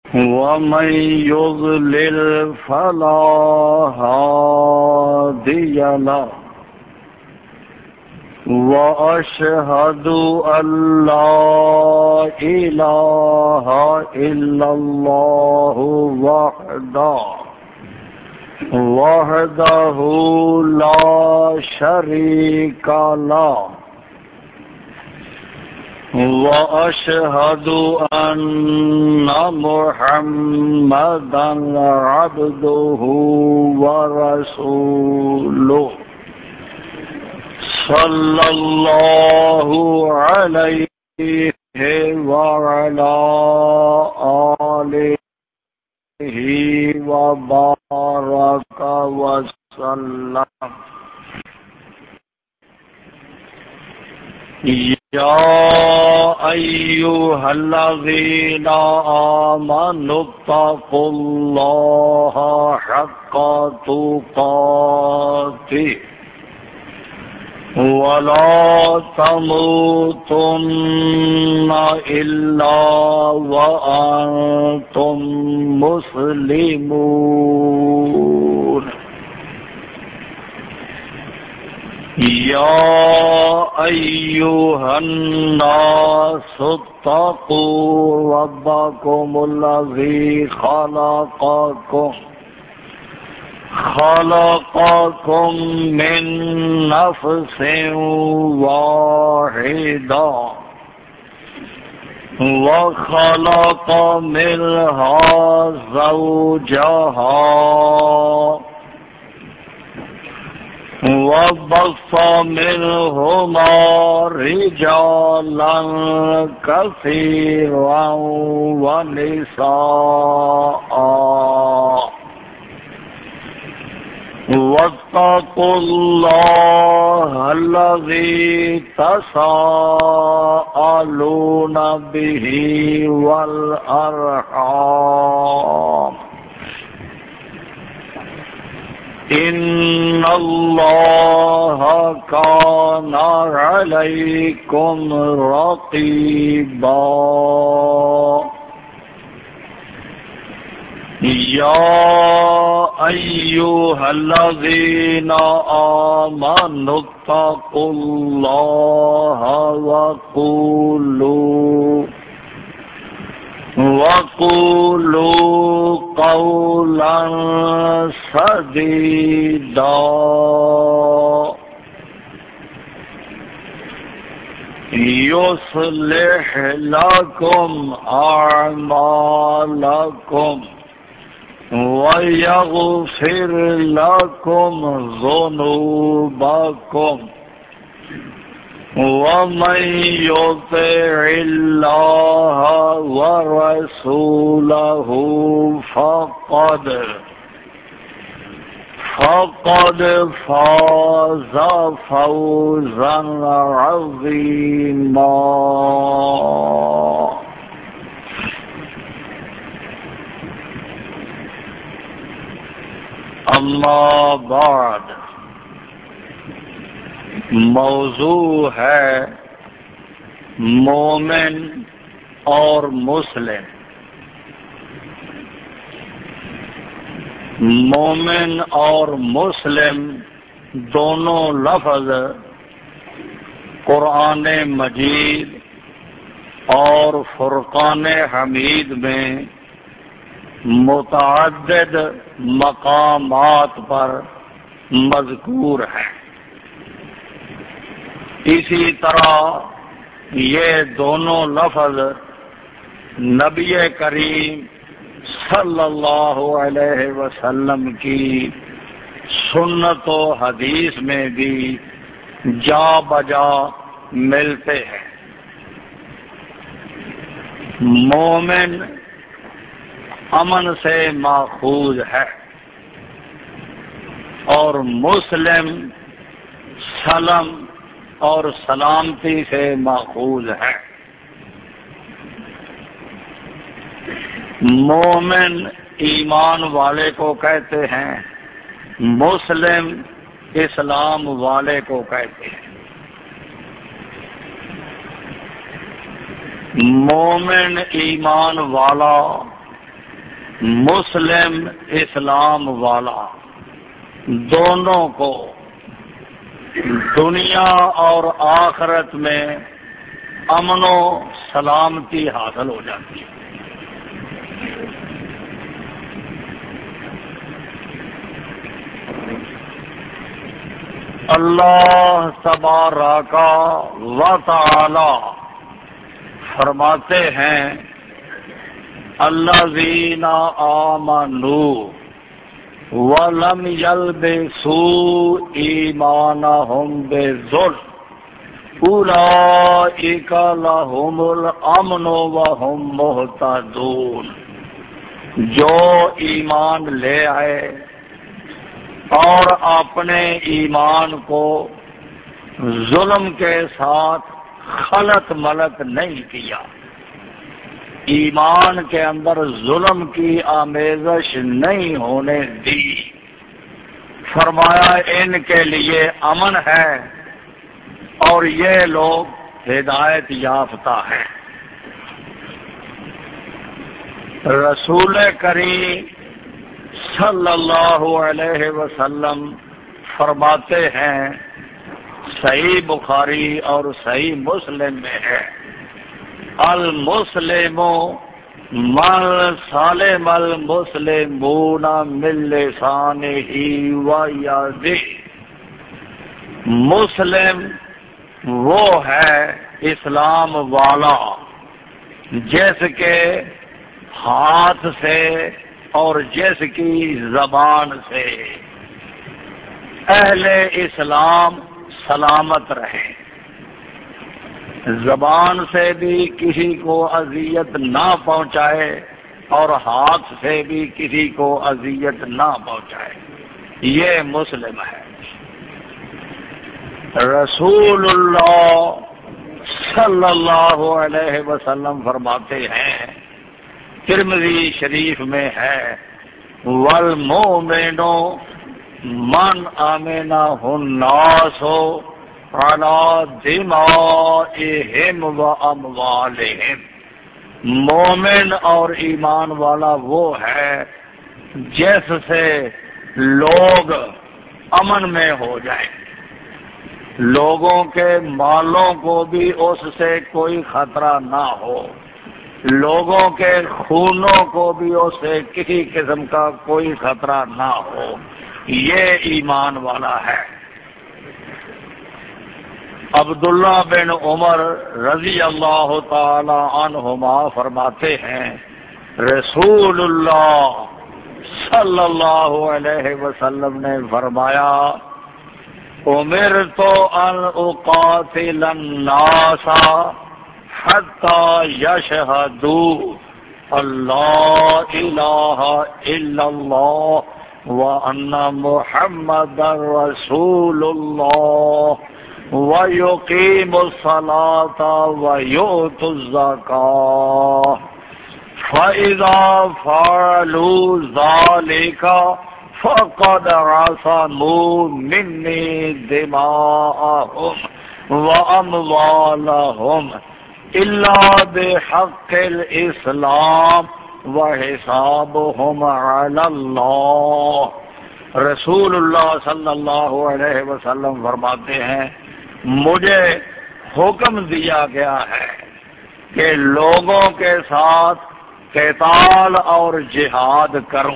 ومن يضلل فلا هادي له وأشهد أن لا إله إلا الله وحده لا شريك له وأشهد أن محمدا عبده ورسوله صلى الله عليه وعلى آله وبارك وسلم. يا أيها الذين آمنوا اتقوا الله حق تقاته ولا تموتن إلا وأنتم مسلمون. يا أيها الناس اتقوا ربكم الذي خلقكم من نفس واحدة وخلق منها زوجها وبث منهما رجالا كثيرا ونساء واتقوا الله الذي تساءلون به والأرحام إن الله كان عليكم رقيبا. يا أيها الذين آمنوا اتقوا الله وقولوا قولا سديدا يصلح لكم أعمالكم ويغفر لكم ذنوبكم ومن يطع الله ورسوله فقد فاز فوزا عظيما. اما بعد، موضوع ہے مومن اور مسلم. مومن اور مسلم دونوں لفظ قرآن مجید اور فرقان حمید میں متعدد مقامات پر مذکور ہیں. اسی طرح یہ دونوں لفظ نبی کریم صلی اللہ علیہ وسلم کی سنت و حدیث میں بھی جا بجا ملتے ہیں. مومن امن سے ماخوذ ہے اور مسلم سلم اور سلامتی سے ماخوذ ہے. مومن ایمان والے کو کہتے ہیں، مسلم اسلام والے کو کہتے ہیں. مومن ایمان والا مسلم اسلام والا دونوں کو دنیا اور آخرت میں امن و سلامتی حاصل ہو جاتی ہے۔ اللہ تبارک و تعالی فرماتے ہیں الذین آمنوا وَلَمْ يَلْبِسُوا إِيمَانَهُمْ بِظُلْمٍ أُولَئِكَ لَهُمُ الْأَمْنُ وَهُمْ مُهْتَدُونَ۔ جو ایمان لے آئے اور اپنے ایمان کو ظلم کے ساتھ خلط ملط نہیں کیا، ایمان کے اندر ظلم کی آمیزش نہیں ہونے دی، فرمایا ان کے لیے امن ہے اور یہ لوگ ہدایت یافتہ ہیں۔ رسول کریم صلی اللہ علیہ وسلم فرماتے ہیں، صحیح بخاری اور صحیح مسلم میں ہے، المسلم من سالم المسلمون من لسانہ ویدہ۔ مسلم وہ ہے اسلام والا جس کے ہاتھ سے اور جس کی زبان سے اہل اسلام سلامت رہیں، زبان سے بھی کسی کو اذیت نہ پہنچائے اور ہاتھ سے بھی کسی کو اذیت نہ پہنچائے، یہ مسلم ہے۔ رسول اللہ صلی اللہ علیہ وسلم فرماتے ہیں، ترمذی شریف میں ہے، والمؤمن من آمنہ الناس علی دمائہم و اموالہم۔ مومن اور ایمان والا وہ ہے جس سے لوگ امن میں ہو جائیں، لوگوں کے مالوں کو بھی اس سے کوئی خطرہ نہ ہو، لوگوں کے خونوں کو بھی اس سے کسی قسم کا کوئی خطرہ نہ ہو، یہ ایمان والا ہے۔ عبداللہ بن عمر رضی اللہ تعالی عنہما فرماتے ہیں، رسول اللہ صلی اللہ علیہ وسلم نے فرمایا، امرت ان اقاتل الناس حتی یشہدوا اللہ الہ الا اللہ وان محمد رسول اللہ وَيُقِيمُ الصَّلَاةَ وَيُؤْتُ الزَّكَاةَ فَإِذَا فَعَلُوا ذَلِكَ فَقَدْ عَصَمُوا مِنِّي دِمَاءَهُمْ وَأَمْوَالَهُمْ إِلَّا بِحَقِّ الْإِسْلَامِ وَحِسَابُهُمْ عَلَى اللَّهِ۔ رسول اللہ صلی اللہ علیہ وسلم فرماتے ہیں، مجھے حکم دیا گیا ہے کہ لوگوں کے ساتھ قتال اور جہاد کروں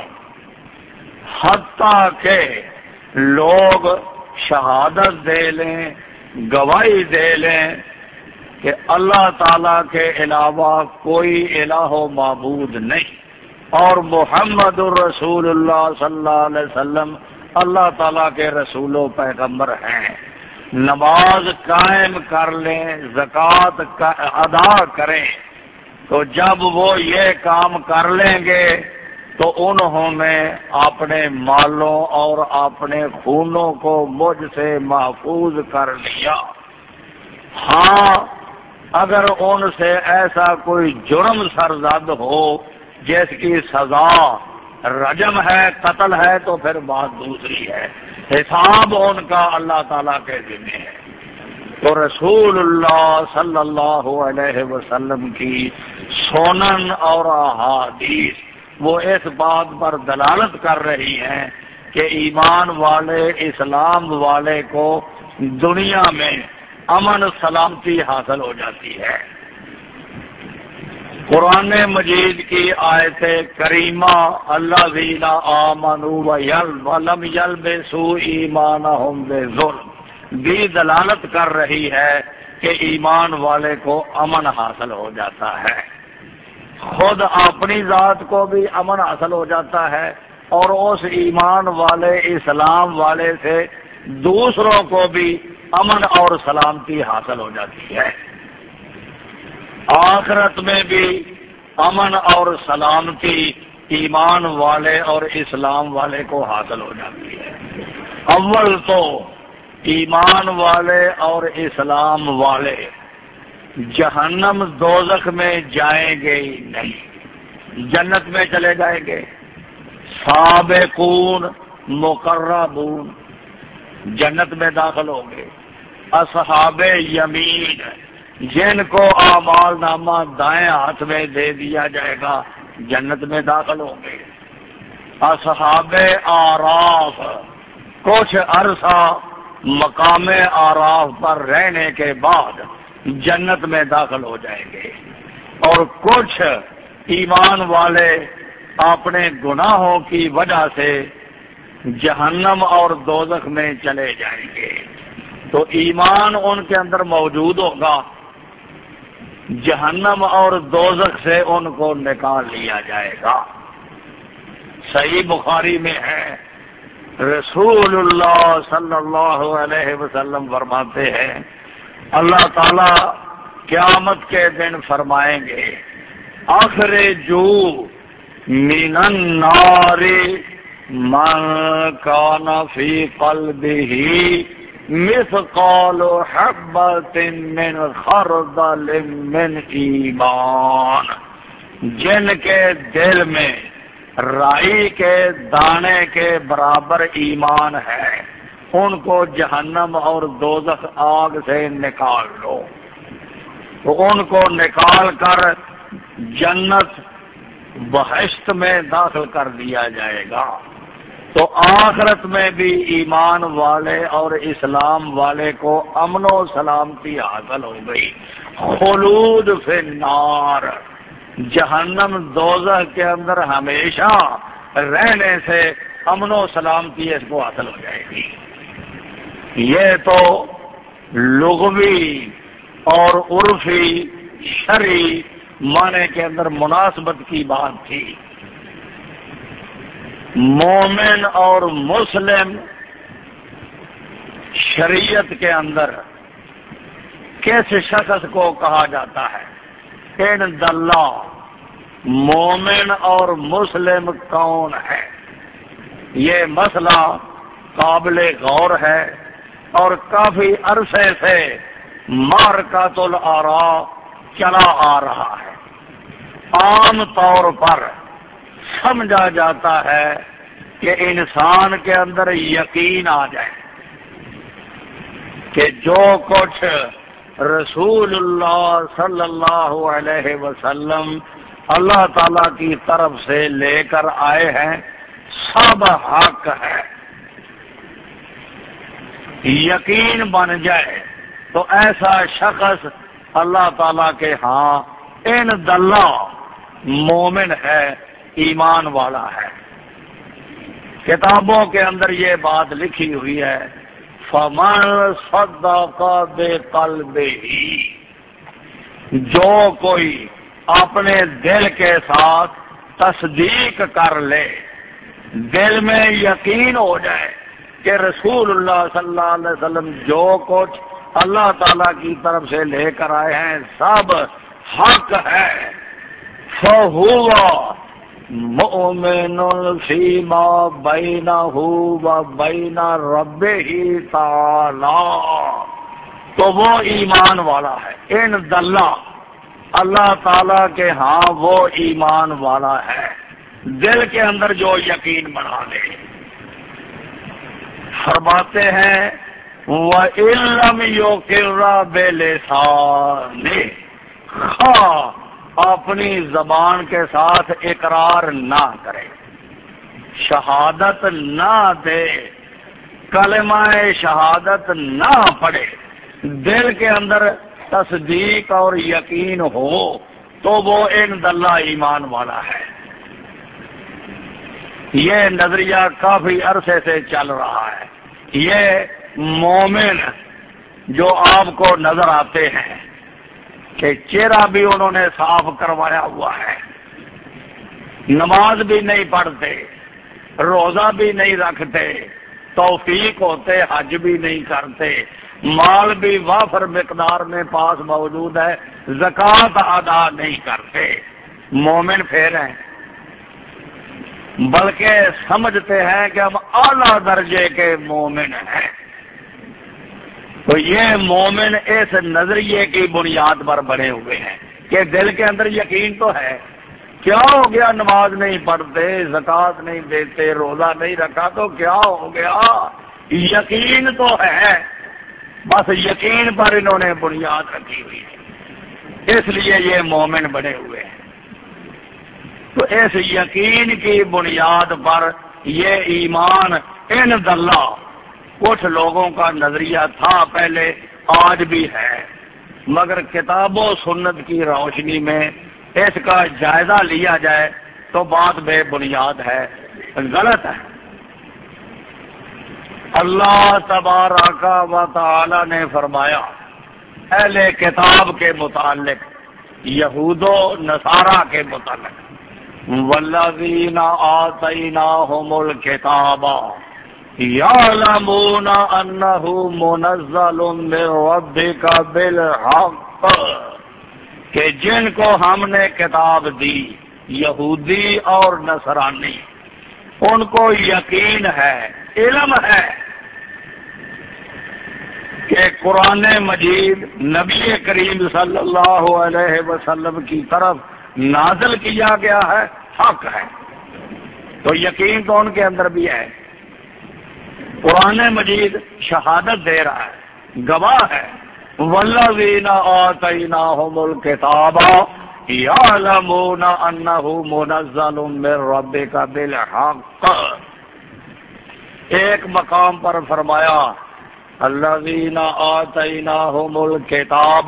حتیٰ کہ لوگ شہادت دے لیں، گواہی دے لیں کہ اللہ تعالیٰ کے علاوہ کوئی الہ و معبود نہیں اور محمد الرسول اللہ صلی اللہ علیہ وسلم اللہ تعالیٰ کے رسول و پیغمبر ہیں، نماز قائم کر لیں، زکوٰۃ ادا کریں، تو جب وہ یہ کام کر لیں گے تو انہوں نے اپنے مالوں اور اپنے خونوں کو مجھ سے محفوظ کر لیا۔ ہاں، اگر ان سے ایسا کوئی جرم سرزد ہو جس کی سزا رجم ہے، قتل ہے، تو پھر بات دوسری ہے، حساب ان کا اللہ تعالیٰ کے ذمہ ہے۔ تو رسول اللہ صلی اللہ علیہ وسلم کی سنن اور احادیث وہ اس بات پر دلالت کر رہی ہیں کہ ایمان والے اسلام والے کو دنیا میں امن سلامتی حاصل ہو جاتی ہے۔ قرآن مجید کی آیت کریمہ الذین آمنوا ولم یلبسوا ایمانہم بظلم بھی دلالت کر رہی ہے کہ ایمان والے کو امن حاصل ہو جاتا ہے، خود اپنی ذات کو بھی امن حاصل ہو جاتا ہے اور اس ایمان والے اسلام والے سے دوسروں کو بھی امن اور سلامتی حاصل ہو جاتی ہے، آخرت میں بھی امن اور سلامتی ایمان والے اور اسلام والے کو حاصل ہو جاتی ہے۔ اول تو ایمان والے اور اسلام والے جہنم دوزخ میں جائیں گے ہی نہیں، جنت میں چلے جائیں گے۔ سابقون مقربون جنت میں داخل ہوں گے، اصحاب یمین جن کو اعمال نامہ دائیں ہاتھ میں دے دیا جائے گا جنت میں داخل ہوں گے۔ اصحاب آراف کچھ عرصہ مقام آراف پر رہنے کے بعد جنت میں داخل ہو جائیں گے، اور کچھ ایمان والے اپنے گناہوں کی وجہ سے جہنم اور دوزخ میں چلے جائیں گے، تو ایمان ان کے اندر موجود ہوگا، جہنم اور دوزخ سے ان کو نکال لیا جائے گا۔ صحیح بخاری میں ہے، رسول اللہ صلی اللہ علیہ وسلم فرماتے ہیں اللہ تعالی قیامت کے دن فرمائیں گے اخرجو من النار من کان فی قلبہ مثقال حبۃ من خردل من ایمان، جن کے دل میں رائی کے دانے کے برابر ایمان ہے ان کو جہنم اور دوزخ آگ سے نکال لو، تو ان کو نکال کر جنت بہشت میں داخل کر دیا جائے گا۔ تو آخرت میں بھی ایمان والے اور اسلام والے کو امن و سلامتی حاصل ہو گئی، خلود فی النار جہنم دوزخ کے اندر ہمیشہ رہنے سے امن و سلامتی اس کو حاصل ہو جائے گی۔ یہ تو لغوی اور عرفی شرعی معنی کے اندر مناسبت کی بات تھی۔ مومن اور مسلم شریعت کے اندر کس شخص کو کہا جاتا ہے؟ ان دلہ مومن اور مسلم کون ہے؟ یہ مسئلہ قابل غور ہے اور کافی عرصے سے معرکۃ الآراء چلا آ رہا ہے۔ عام طور پر سمجھا جاتا ہے کہ انسان کے اندر یقین آ جائے کہ جو کچھ رسول اللہ صلی اللہ علیہ وسلم اللہ تعالی کی طرف سے لے کر آئے ہیں سب حق ہے، یقین بن جائے تو ایسا شخص اللہ تعالی کے ہاں ان دلہ مومن ہے، ایمان والا ہے۔ کتابوں کے اندر یہ بات لکھی ہوئی ہے فَمَن صَدَّقَ بِقَلْبِهِ، جو کوئی اپنے دل کے ساتھ تصدیق کر لے، دل میں یقین ہو جائے کہ رسول اللہ صلی اللہ علیہ وسلم جو کچھ اللہ تعالی کی طرف سے لے کر آئے ہیں سب حق ہے، فَهُوَ مُؤْمِنٌ فِيمَا بَيْنَهُ وَبَيْنَ رَبِّهِ تَعَالَىٰ، تو وہ ایمان والا ہے۔ ان دلہ اللہ تعالی کے ہاں وہ ایمان والا ہے، دل کے اندر جو یقین بنا لے۔ فرماتے ہیں وَإِن لَّمْ يُقِرَّ بِلِسَانِهِ، اپنی زبان کے ساتھ اقرار نہ کرے، شہادت نہ دے، کلمہ شہادت نہ پڑھے، دل کے اندر تصدیق اور یقین ہو تو وہ عند اللہ ایمان والا ہے۔ یہ نظریہ کافی عرصے سے چل رہا ہے۔ یہ مومن جو آپ کو نظر آتے ہیں کہ چہرہ بھی انہوں نے صاف کروایا ہوا ہے، نماز بھی نہیں پڑھتے، روزہ بھی نہیں رکھتے، توفیق ہوتے حج بھی نہیں کرتے، مال بھی وافر مقدار میں پاس موجود ہے، زکوٰۃ ادا نہیں کرتے، مومن پھر ہیں، بلکہ سمجھتے ہیں کہ ہم اعلیٰ درجے کے مومن ہیں۔ تو یہ مومن اس نظریے کی بنیاد پر بنے ہوئے ہیں کہ دل کے اندر یقین تو ہے، کیا ہو گیا نماز نہیں پڑھتے، زکوٰۃ نہیں دیتے، روزہ نہیں رکھا تو کیا ہو گیا، یقین تو ہے، بس یقین پر انہوں نے بنیاد رکھی ہوئی ہے، اس لیے یہ مومن بنے ہوئے ہیں۔ تو اس یقین کی بنیاد پر یہ ایمان عند اللہ کچھ لوگوں کا نظریہ تھا پہلے، آج بھی ہے، مگر کتاب و سنت کی روشنی میں اس کا جائزہ لیا جائے تو بات بے بنیاد ہے، غلط ہے۔ اللہ تبارک و تعالی نے فرمایا اہل کتاب کے متعلق، یہود و نصارہ کے متعلق، والذین آتیناہم الکتاب یعلمون انہ منزل من ربک بالحق، کہ جن کو ہم نے کتاب دی، یہودی اور نصرانی، ان کو یقین ہے، علم ہے کہ قرآن مجید نبی کریم صلی اللہ علیہ وسلم کی طرف نازل کیا گیا ہے، حق ہے، تو یقین تو ان کے اندر بھی ہے۔ قرآن مجید شہادت دے رہا ہے، گواہ ہے، والذین آتیناہم الکتاب یعلمون انہ منزل من ربک بالحق۔ ایک مقام پر فرمایا الذین آتیناہم الکتاب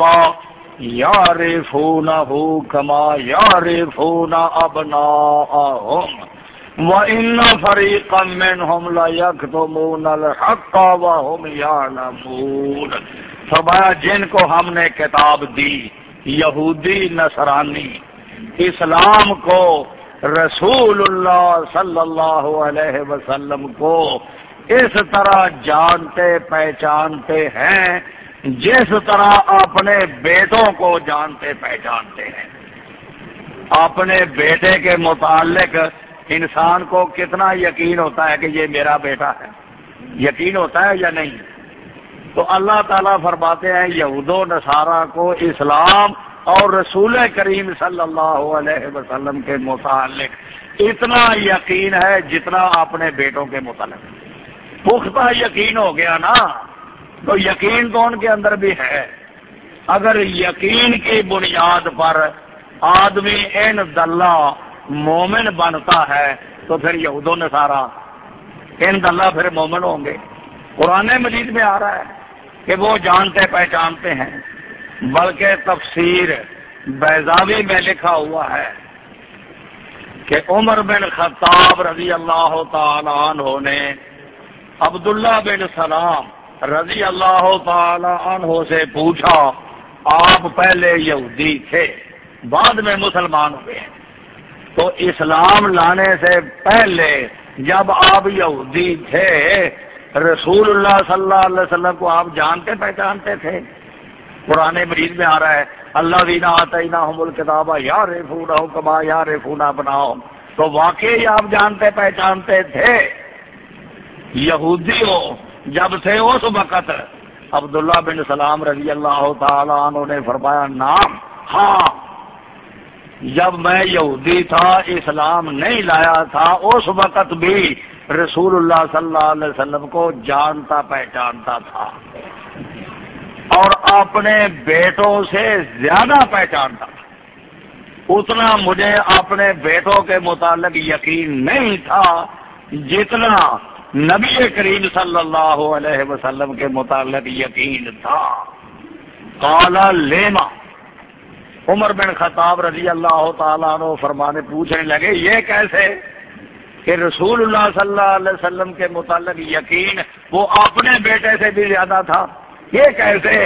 یعرفونہ کما یعرفون ابناءہم وَإِنَّ فَرِيقًا مِّنْهُمْ لَيَكْتُمُونَ الْحَقَّ وَهُمْ يَعْلَمُونَ۔ فرمایا جن کو ہم نے کتاب دی، یہودی نصرانی، اسلام کو، رسول اللہ صلی اللہ علیہ وسلم کو اس طرح جانتے پہچانتے ہیں جس طرح اپنے بیٹوں کو جانتے پہچانتے ہیں۔ اپنے بیٹے کے متعلق انسان کو کتنا یقین ہوتا ہے کہ یہ میرا بیٹا ہے، یقین ہوتا ہے یا نہیں؟ تو اللہ تعالیٰ فرماتے ہیں یہود و نصارہ کو اسلام اور رسول کریم صلی اللہ علیہ وسلم کے متعلق اتنا یقین ہے جتنا اپنے بیٹوں کے متعلق۔ پختہ یقین ہو گیا نا، تو یقین تو ان کے اندر بھی ہے۔ اگر یقین کی بنیاد پر آدمی عند اللہ مومن بنتا ہے تو پھر یہود و نصارہ عند اللہ پھر مومن ہوں گے۔ قرآن مجید میں آ رہا ہے کہ وہ جانتے پہچانتے ہیں، بلکہ تفسیر بیضاوی میں لکھا ہوا ہے کہ عمر بن خطاب رضی اللہ تعالی عنہ نے عبداللہ بن سلام رضی اللہ تعالی عنہ سے پوچھا، آپ پہلے یہودی تھے بعد میں مسلمان ہوئے، تو اسلام لانے سے پہلے جب آپ یہودی تھے رسول اللہ صلی اللہ علیہ وسلم کو آپ جانتے پہچانتے تھے؟ قرآن مجید میں آ رہا ہے الذین آتیناہم الکتاب یعرفونہ کما یعرفون ابناءہم، تو واقعی آپ جانتے پہچانتے تھے، یہودی ہو جب تھے اس وقت۔ عبداللہ بن سلام رضی اللہ تعالی عنہ نے فرمایا نعم، ہاں، جب میں یہودی تھا، اسلام نہیں لایا تھا، اس وقت بھی رسول اللہ صلی اللہ علیہ وسلم کو جانتا پہچانتا تھا، اور اپنے بیٹوں سے زیادہ پہچانتا تھا۔ اتنا مجھے اپنے بیٹوں کے متعلق یقین نہیں تھا جتنا نبی کریم صلی اللہ علیہ وسلم کے متعلق یقین تھا۔ قال لیما، عمر بن خطاب رضی اللہ تعالیٰ عنہ فرمانے پوچھنے لگے یہ کیسے کہ رسول اللہ صلی اللہ علیہ وسلم کے متعلق یقین وہ اپنے بیٹے سے بھی زیادہ تھا، یہ کیسے؟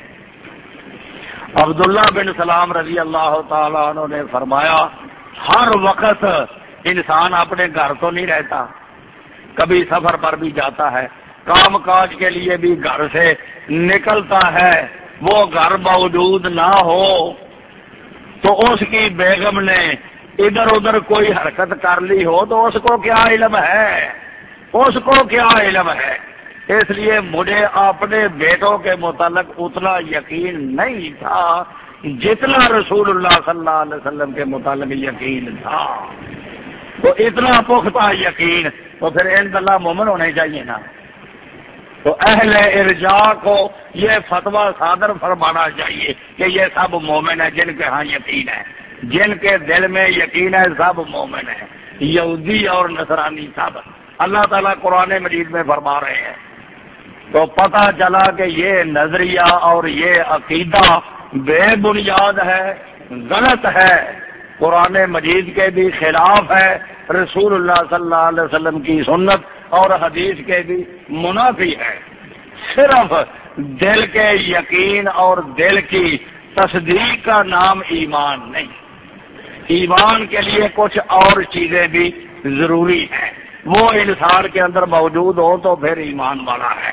عبداللہ بن سلام رضی اللہ تعالیٰ عنہ نے فرمایا ہر وقت انسان اپنے گھر تو نہیں رہتا، کبھی سفر پر بھی جاتا ہے، کام کاج کے لیے بھی گھر سے نکلتا ہے، وہ گھر موجود نہ ہو تو اس کی بیگم نے ادھر ادھر کوئی حرکت کر لی ہو تو اس کو کیا علم ہے، اس کو کیا علم ہے؟ اس لیے مجھے اپنے بیٹوں کے متعلق اتنا یقین نہیں تھا جتنا رسول اللہ صلی اللہ علیہ وسلم کے متعلق یقین تھا۔ تو اتنا پختہ یقین تو پھر انشاءاللہ مومن ہونے چاہیے نا۔ تو اہل ارجاء کو یہ فتویٰ صادر فرمانا چاہیے کہ یہ سب مومن ہیں جن کے ہاں یقین ہے، جن کے دل میں یقین ہے سب مومن ہیں، یہودی اور نصرانی سب۔ اللہ تعالیٰ قرآن مجید میں فرما رہے ہیں۔ تو پتہ چلا کہ یہ نظریہ اور یہ عقیدہ بے بنیاد ہے، غلط ہے، قرآن مجید کے بھی خلاف ہے، رسول اللہ صلی اللہ علیہ وسلم کی سنت اور حدیث کے بھی منافی ہے۔ صرف دل کے یقین اور دل کی تصدیق کا نام ایمان نہیں، ایمان کے لیے کچھ اور چیزیں بھی ضروری ہیں، وہ انسان کے اندر موجود ہو تو پھر ایمان والا ہے۔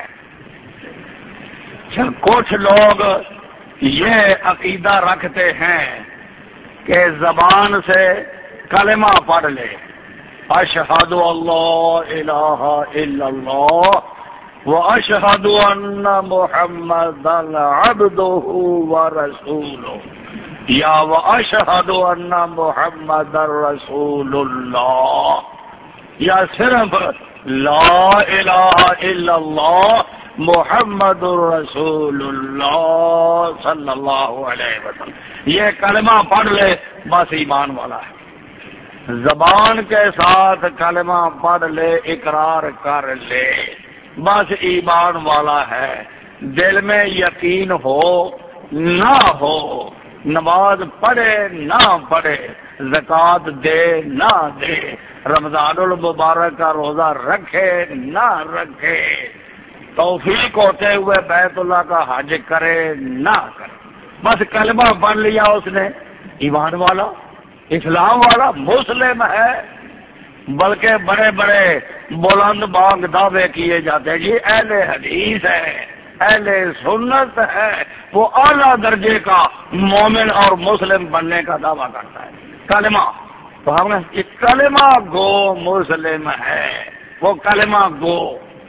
کچھ لوگ یہ عقیدہ رکھتے ہیں کہ زبان سے کلمہ پڑھ لے، اشہد اللہ الہ الا اللہ واشہد ان محمدا عبدہ ورسولہ، یا واشہد ان محمدا رسول اللہ، یا صرف لا الہ الا اللہ محمد الرسول اللہ صلی اللہ علیہ وسلم، یہ کلمہ پڑھ لے بس ایمان والا ہے۔ زبان کے ساتھ کلمہ پڑھ لے، اقرار کر لے، بس ایمان والا ہے۔ دل میں یقین ہو نہ ہو، نماز پڑھے نہ پڑھے، زکوٰۃ دے نہ دے، رمضان المبارک کا روزہ رکھے نہ رکھے، توفیق ہوتے ہوئے بیت اللہ کا حج کرے نہ کرے، بس کلمہ پڑھ لیا اس نے، ایمان والا، اسلام والا، مسلم ہے۔ بلکہ بڑے بڑے بلند بانگ دعوے کیے جاتے ہیں، یہ اہل حدیث ہے، اہل سنت ہے، وہ اعلیٰ درجے کا مومن اور مسلم بننے کا دعویٰ کرتا ہے۔ کلمہ تو ہم نے کلمہ گو مسلم ہے، وہ کلمہ گو۔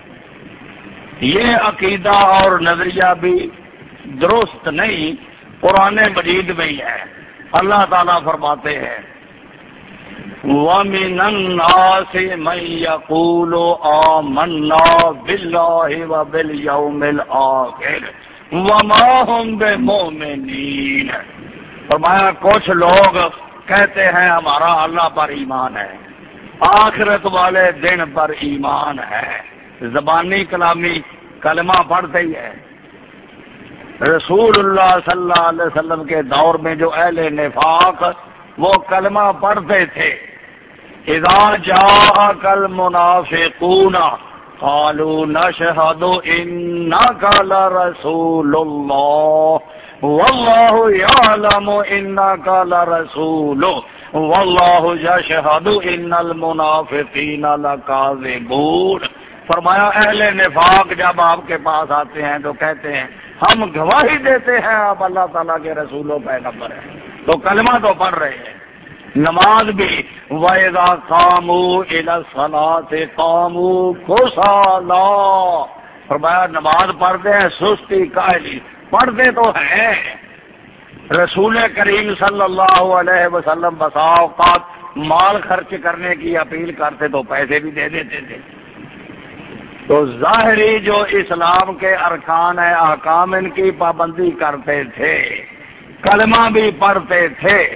یہ عقیدہ اور نظریہ بھی درست نہیں، قرآن مجید میں ہی ہے۔ اللہ تعالیٰ فرماتے ہیں وَمِنَ النَّاسِ مَن يَقُولُ آمَنَّا بِاللَّهِ وَبِالْيَوْمِ الْآخِرِ وَمَا هُمْ بِمُؤْمِنِينَ، فرمایا کچھ لوگ کہتے ہیں ہمارا اللہ پر ایمان ہے، آخرت والے دن پر ایمان ہے، زبانی کلامی کلمہ پڑھتے ہی ہے۔ رسول اللہ صلی اللہ علیہ وسلم کے دور میں جو اہل نفاق وہ کلمہ پڑھتے تھے، اذا جاءک المنافقون قالوا نشهد انك لرسول الله والله يعلم انك لرسول والله يشهد ان المنافقين لكاذبون، فرمایا اہل نفاق جب آپ کے پاس آتے ہیں تو کہتے ہیں ہم گواہی دیتے ہیں آپ اللہ تعالیٰ کے رسول و پیغمبر ہیں، تو کلمہ تو پڑھ رہے ہیں۔ نماز بھی وَإِذَا قَامُوا إِلَى الصَّلَاةِ قَامُوا كُسَالَىٰ، فرمایا نماز پڑھتے ہیں سستی کاہلی، پڑھتے تو ہیں۔ رسول کریم صلی اللہ علیہ وسلم بسا اوقات مال خرچ کرنے کی اپیل کرتے تو پیسے بھی دے دیتے تھے۔ تو ظاہری جو اسلام کے ارکان ہیں، احکام، ان کی پابندی کرتے تھے، کلمہ بھی پڑھتے تھے،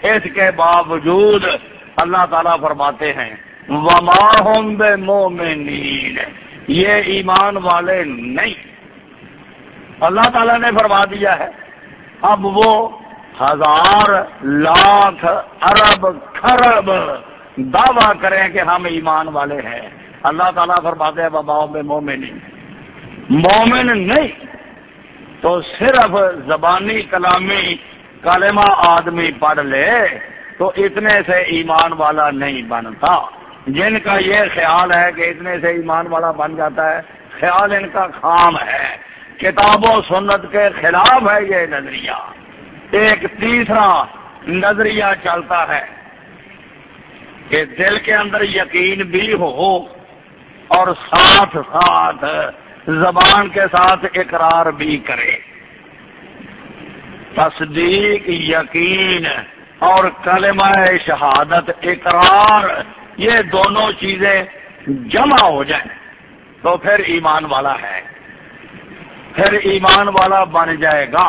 اس کے باوجود اللہ تعالیٰ فرماتے ہیں وما ہم بمؤمنین، یہ ایمان والے نہیں. اللہ تعالیٰ نے فرما دیا ہے. اب وہ ہزار لاکھ ارب کھرب دعویٰ کریں کہ ہم ایمان والے ہیں، اللہ تعالیٰ فرماتے ہیں وما ہم بمؤمنین، مومن نہیں. تو صرف زبانی کلامی کلمہ آدمی پڑھ لے تو اتنے سے ایمان والا نہیں بنتا. جن کا یہ خیال ہے کہ اتنے سے ایمان والا بن جاتا ہے، خیال ان کا خام ہے، کتاب و سنت کے خلاف ہے یہ نظریہ. ایک تیسرا نظریہ چلتا ہے کہ دل کے اندر یقین بھی ہو اور ساتھ ساتھ زبان کے ساتھ اقرار بھی کرے. تصدیق، یقین اور کلمہ شہادت، اقرار، یہ دونوں چیزیں جمع ہو جائیں تو پھر ایمان والا ہے، پھر ایمان والا بن جائے گا.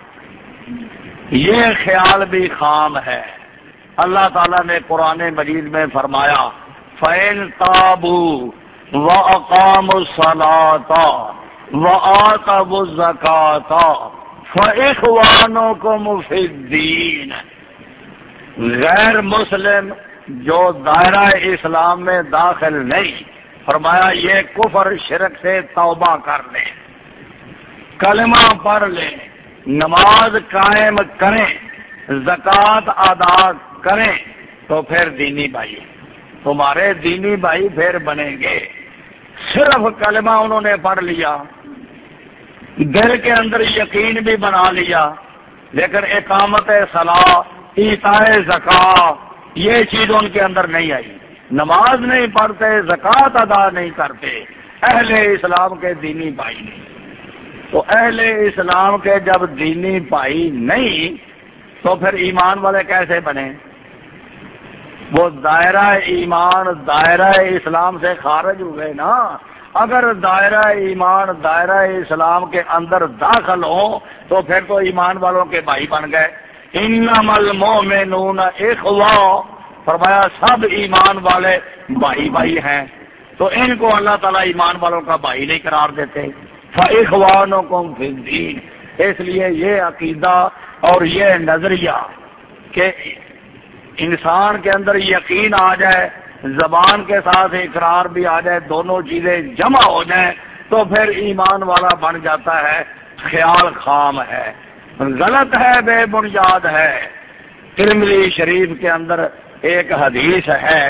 یہ خیال بھی خام ہے. اللہ تعالیٰ نے قرآن مجید میں فرمایا فَإِن تَابُوا وَأَقَامُوا الصَّلَاةَ وَآتَوُا الزَّكَاةَ فَإِخْوَانُكُمْ فِي الدِّينِ. غیر مسلم جو دائرہ اسلام میں داخل نہیں، فرمایا یہ کفر شرک سے توبہ کر لیں، کلمہ پڑھ لیں، نماز قائم کریں، زکوٰۃ ادا کریں تو پھر دینی بھائی، تمہارے دینی بھائی پھر بنیں گے. صرف کلمہ انہوں نے پڑھ لیا، دل کے اندر یقین بھی بنا لیا، لیکن اقامت صلاح، ایتاء زکوٰۃ یہ چیز ان کے اندر نہیں آئی. نماز نہیں پڑھتے، زکوٰۃ ادا نہیں کرتے، اہل اسلام کے دینی بھائی نہیں. تو اہل اسلام کے جب دینی بھائی نہیں تو پھر ایمان والے کیسے بنے؟ وہ دائرہ ایمان، دائرہ اسلام سے خارج ہوئے نا. اگر دائرہ ایمان، دائرہ اسلام کے اندر داخل ہو تو پھر تو ایمان والوں کے بھائی بن گئے. انما المؤمنون اخوہ، فرمایا سب ایمان والے بھائی بھائی ہیں. تو ان کو اللہ تعالیٰ ایمان والوں کا بھائی نہیں قرار دیتے. فَإِخْوَانُكُمْ فِي الدِّينِ. اس لیے یہ عقیدہ اور یہ نظریہ کہ انسان کے اندر یقین آ جائے، زبان کے ساتھ اقرار بھی آ جائے، دونوں چیزیں جمع ہو جائیں تو پھر ایمان والا بن جاتا ہے، خیال خام ہے، غلط ہے، بے بنیاد ہے. ترمذی شریف کے اندر ایک حدیث ہے،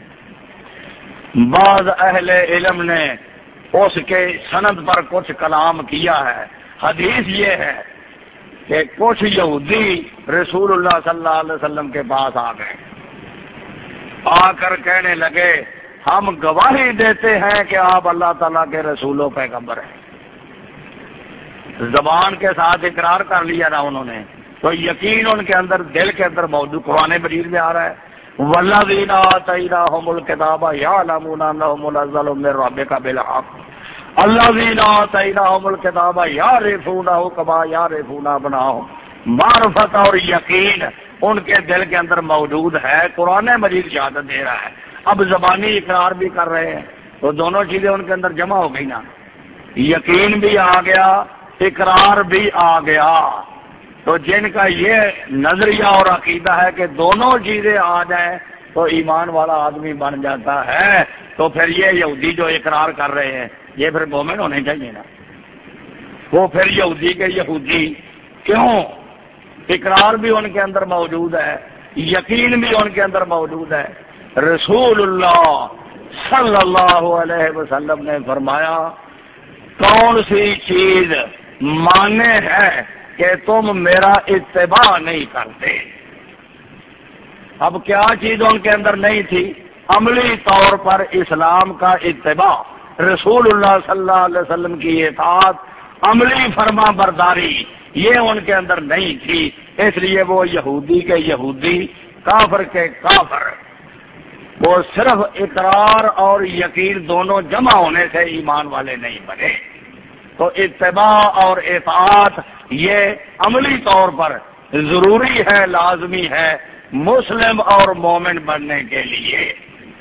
بعض اہل علم نے اس کے سند پر کچھ کلام کیا ہے. حدیث یہ ہے کہ کچھ یہودی رسول اللہ صلی اللہ علیہ وسلم کے پاس آ گئے، آ کر کہنے لگے ہم گواہی دیتے ہیں کہ آپ اللہ تعالیٰ کے رسول و پیغمبر ہیں. زبان کے ساتھ اقرار کر لیا نا انہوں نے، تو یقین ان کے اندر، دل کے اندر موجود. قرآن مجید میں آ رہا ہے وَالَّذِينَ آتَيْنَاهُمُ الْكِتَابَ يَعْلَمُونَ أَنَّهُ مُنَزَّلٌ مِّن رَّبِّكَ بِالْحَقِّ الَّذِينَ آتَيْنَاهُمُ الْكِتَابَ يَعْرِفُونَهُ كَمَا يَعْرِفُونَ أَبْنَاءَهُمْ. معرفت اور یقین ان کے دل کے اندر موجود ہے. قرآن مجید شہادت دے رہا ہے. اب زبانی اقرار بھی کر رہے ہیں تو دونوں چیزیں ان کے اندر جمع ہو گئی نا، یقین بھی آ گیا، اقرار بھی آ گیا. تو جن کا یہ نظریہ اور عقیدہ ہے کہ دونوں چیزیں آ جائیں تو ایمان والا آدمی بن جاتا ہے، تو پھر یہ یہودی جو اقرار کر رہے ہیں یہ پھر مومن ہونے چاہیے نا. وہ پھر یہودی کے یہودی کیوں؟ اقرار بھی ان کے اندر موجود ہے، یقین بھی ان کے اندر موجود ہے. رسول اللہ صلی اللہ علیہ وسلم نے فرمایا کون سی چیز مانے ہے کہ تم میرا اتباع نہیں کرتے؟ اب کیا چیز ان کے اندر نہیں تھی؟ عملی طور پر اسلام کا اتباع، رسول اللہ صلی اللہ علیہ وسلم کی اطاعت، عملی فرما برداری، یہ ان کے اندر نہیں تھی. اس لیے وہ یہودی کے یہودی، کافر کے کافر. وہ صرف اقرار اور یقین دونوں جمع ہونے سے ایمان والے نہیں بنے. تو اتباع اور اطاعت یہ عملی طور پر ضروری ہے، لازمی ہے مسلم اور مومن بننے کے لیے۔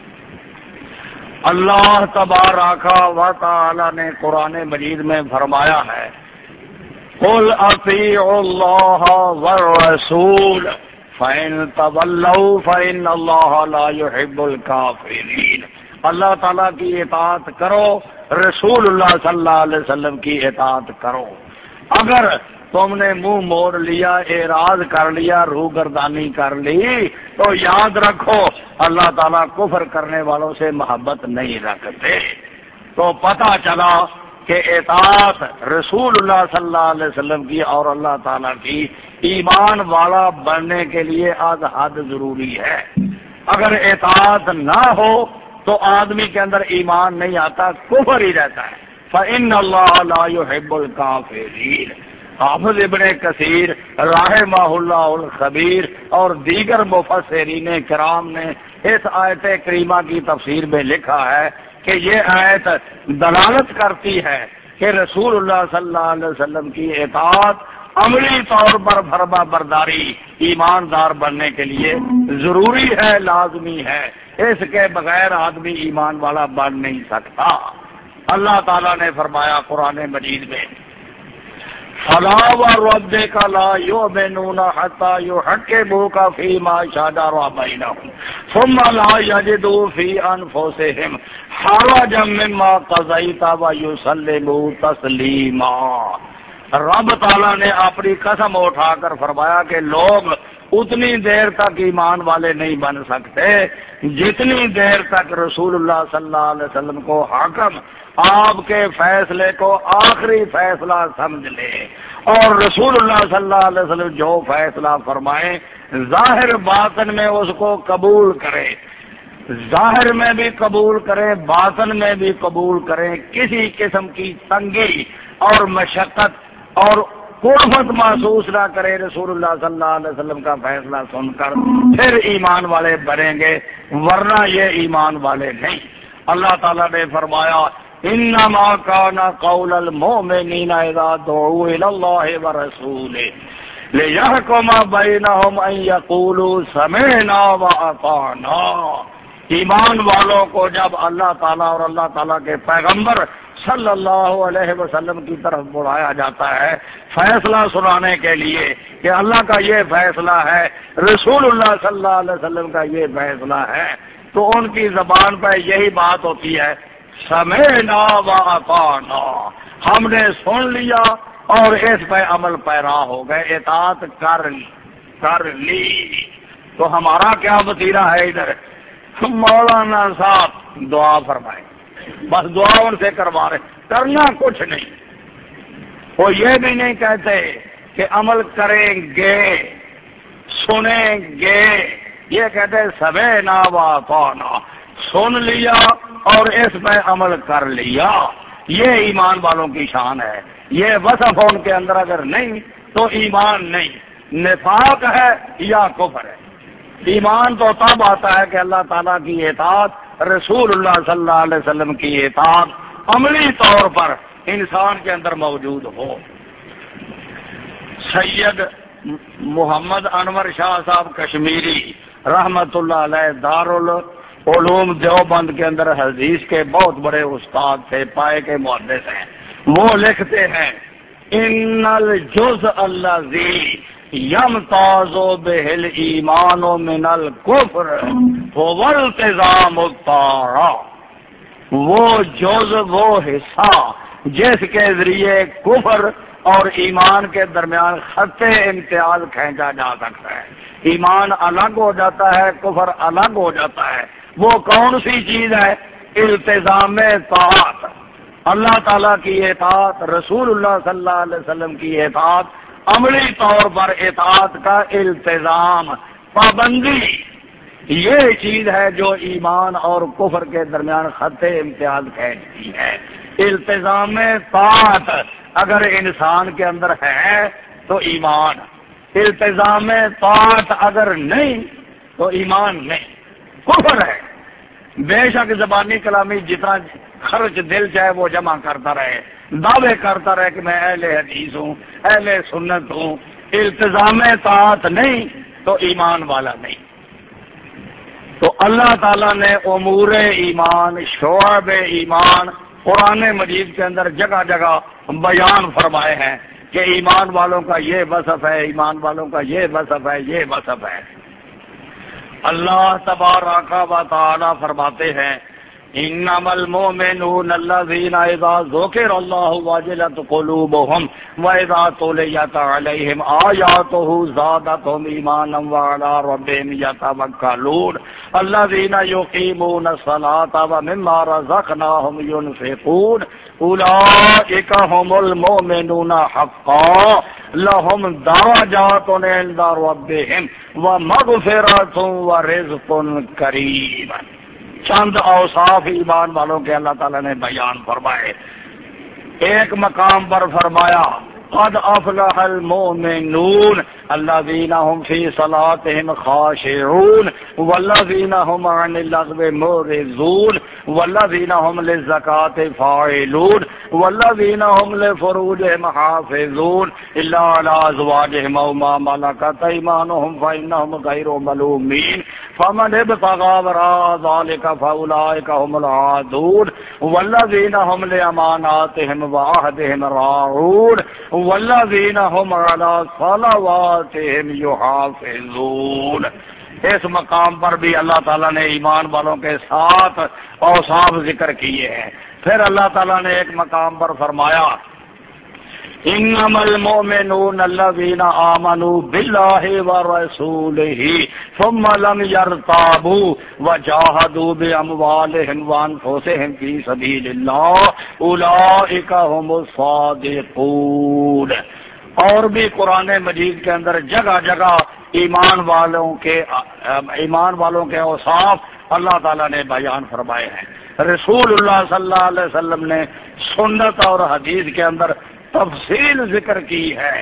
اللہ تبارک و تعالی نے قرآن مجید میں فرمایا ہے قل اطیعوا اللہ والرسول فإن تولوا فإن اللہ لا يحب الکافرین۔ اللہ تعالیٰ کی اطاعت کرو، رسول اللہ صلی اللہ علیہ وسلم کی اطاعت کرو۔ اگر تم نے منہ موڑ لیا، اعراض کر لیا، روگردانی کر لی، تو یاد رکھو اللہ تعالیٰ کفر کرنے والوں سے محبت نہیں رکھتے۔ تو پتہ چلا کہ اطاعت رسول اللہ صلی اللہ علیہ وسلم کی اور اللہ تعالیٰ کی ایمان والا بننے کے لیے از حد ضروری ہے۔ اگر اطاعت نہ ہو تو آدمی کے اندر ایمان نہیں آتا، کفر ہی رہتا ہے۔ فإن اللہ لا يحب الکافرین۔ حافظ ابن کثیر رحمہ اللہ الخبیر اور دیگر مفسرین کرام نے اس آیت کریمہ کی تفسیر میں لکھا ہے کہ یہ آیت دلالت کرتی ہے کہ رسول اللہ صلی اللہ علیہ وسلم کی اطاعت عملی طور پر فرما برداری ایماندار بننے کے لیے ضروری ہے، لازمی ہے۔ اس کے بغیر آدمی ایمان والا بن نہیں سکتا۔ اللہ تعالیٰ نے فرمایا قرآن مجید میں فَلَا وَرَبِّكَ لَا يُؤْمِنُونَ حَتَّى يُحَكِّمُوكَ فِيمَا شَجَرَ بَيْنَهُمْ ثُمَّ لَا يَجِدُوا فِي أَنفُسِهِمْ حَرَجًا مِّمَّا قَضَيْتَ وَيُسَلِّمُوا تَسْلِيمًا۔ رب تعالیٰ نے اپنی قسم اٹھا کر فرمایا کہ لوگ اتنی دیر تک ایمان والے نہیں بن سکتے جتنی دیر تک رسول اللہ صلی اللہ علیہ وسلم کو حاکم، آپ کے فیصلے کو آخری فیصلہ سمجھ لے، اور رسول اللہ صلی اللہ علیہ وسلم جو فیصلہ فرمائیں ظاہر باطن میں اس کو قبول کرے، ظاہر میں بھی قبول کریں، باطن میں بھی قبول کریں، کسی قسم کی تنگی اور مشقت اور قربت محسوس نہ کرے رسول اللہ صلی اللہ علیہ وسلم کا فیصلہ سن کر، پھر ایمان والے بنیں گے، ورنہ یہ ایمان والے نہیں۔ اللہ تعالیٰ نے فرمایا انما کان قول المؤمنین اذا دعوا الی اللہ ورسولہ لیحکم بینہم ان یقولوا سمعنا واطعنا۔ ایمان والوں کو جب اللہ تعالیٰ اور اللہ تعالیٰ کے پیغمبر صلی اللہ علیہ وسلم کی طرف بلایا جاتا ہے فیصلہ سنانے کے لیے کہ اللہ کا یہ فیصلہ ہے، رسول اللہ صلی اللہ علیہ وسلم کا یہ فیصلہ ہے، تو ان کی زبان پہ یہی بات ہوتی ہے سمعنا واطعنا، ہم نے سن لیا اور اس پہ عمل پیرا ہو گئے، اطاعت کر لی۔ تو ہمارا کیا وسیلہ ہے ادھر؟ مولانا صاحب دعا فرمائے، بس دعا ان سے کروا رہے، کرنا کچھ نہیں۔ وہ یہ بھی نہیں کہتے کہ عمل کریں گے، سنیں گے، یہ کہتے سمعنا واطعنا، سن لیا اور اس پہ عمل کر لیا۔ یہ ایمان والوں کی شان ہے، یہ وصف ان کے اندر اگر نہیں تو ایمان نہیں، نفاق ہے یا کفر ہے۔ ایمان تو تب آتا ہے کہ اللہ تعالیٰ کی اطاعت، رسول اللہ صلی اللہ علیہ وسلم کی اطاعت عملی طور پر انسان کے اندر موجود ہو۔ سید محمد انور شاہ صاحب کشمیری رحمت اللہ علیہ دارالعلوم دیوبند کے اندر حدیث کے بہت بڑے استاد تھے، پائے کے محدث ہیں۔ وہ لکھتے ہیں ان الجزء الذی یمتاز بہ الایمان من الکفر هو التزام الطاعہ۔ وہ جز، وہ حصہ جس کے ذریعے کفر اور ایمان کے درمیان خط امتیاز کھینچا جا سکتا ہے، ایمان الگ ہو جاتا ہے، کفر الگ ہو جاتا ہے، وہ کون سی چیز ہے؟ التزام طاعت، اللہ تعالیٰ کی اطاعت، رسول اللہ صلی اللہ علیہ وسلم کی اطاعت، عملی طور پر اطاعت کا التزام، پابندی، یہ چیز ہے جو ایمان اور کفر کے درمیان خط امتیاز کھینچتی ہے۔ التزام طاعت اگر انسان کے اندر ہے تو ایمان، التزام طاعت اگر نہیں تو ایمان نہیں، کفر ہے۔ بے شک زبانی کلامی جتنا خرچ دل چاہے وہ جمع کرتا رہے، دعوے کرتا رہے کہ میں اہل حدیث ہوں، اہل سنت ہوں، التزام طاعت نہیں تو ایمان والا نہیں۔ اللہ تعالیٰ نے امور ایمان، شعب ایمان قرآن مجید کے اندر جگہ جگہ بیان فرمائے ہیں کہ ایمان والوں کا یہ وصف ہے، ایمان والوں کا یہ وصف ہے، یہ وصف ہے۔ اللہ تبارک و تعالی فرماتے ہیں انما المؤمنون الذين اذا ذكر الله وجلت قلوبهم واذا تليت عليهم آياته زادتهم ايمانا وعلى ربهم يتوكلون الذين يقيمون الصلاة ومما رزقناهم ينفقون اولئك هم المؤمنون حقا لهم درجات عند ربهم ومغفرة ورزق كريم۔ چند اوصاف ایمان والوں کے اللہ تعالیٰ نے بیان فرمائے۔ ایک مقام پر فرمایا قد افلح المؤمنون الذين هم في صلاتهم خاشعون والذين هم عن اللغو معرضون والذين هم للزكاة فاعلون والذين هم لفروجهم حافظون إلا على أزواجهم أو ما ملكت أيمانهم فإنهم غير ملومين فمن ابتغى وراء ذلك فأولئك هم العادون والذين هم لأماناتهم وعهدهم راعون والذین هم علی صلواتهم یحافظون۔ اس مقام پر بھی اللہ تعالیٰ نے ایمان والوں کے ساتھ اوصاف ذکر کیے ہیں۔ پھر اللہ تعالیٰ نے ایک مقام پر فرمایا انما المؤمنون الذين آمنوا بالله ورسوله ثم لم يرتابوا وجاهدوا بأموالهم وأنفسهم في سبيل الله أولئك هم الصادقون۔ اور بھی قرآن مجید کے اندر جگہ جگہ ایمان والوں کے اوصاف اللہ تعالیٰ نے بیان فرمائے ہیں۔ رسول اللہ صلی اللہ علیہ وسلم نے سنت اور حدیث کے اندر تفصیل ذکر کی ہے۔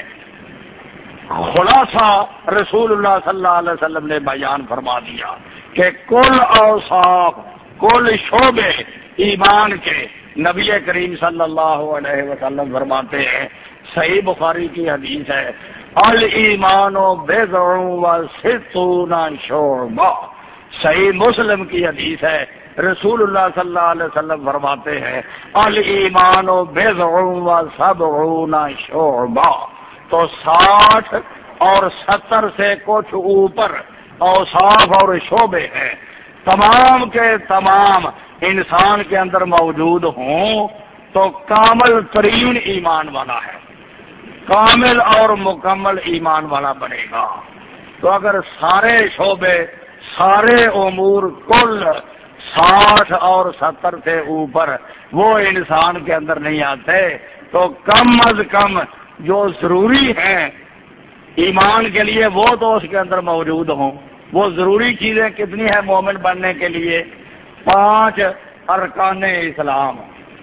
خلاصہ رسول اللہ صلی اللہ علیہ وسلم نے بیان فرما دیا کہ کل اوصاف، کل شعبے ایمان کے نبی کریم صلی اللہ علیہ وسلم فرماتے ہیں۔ صحیح بخاری کی حدیث ہے الایمان بضع و ستون شعبہ۔ صحیح مسلم کی حدیث ہے رسول اللہ صلی اللہ علیہ وسلم فرماتے ہیں الایمان بضع و سبعون شعبہ۔ تو 60 اور 70 سے کچھ اوپر اوصاف اور شعبے ہیں، تمام کے تمام انسان کے اندر موجود ہوں تو کامل ترین ایمان والا ہے، کامل اور مکمل ایمان والا بنے گا۔ تو اگر سارے شعبے، سارے امور کل 60 اور 70 سے اوپر وہ انسان کے اندر نہیں آتے تو کم از کم جو ضروری ہیں ایمان کے لیے وہ تو اس کے اندر موجود ہوں۔ وہ ضروری چیزیں کتنی ہیں مومن بننے کے لیے؟ 5 ارکان اسلام۔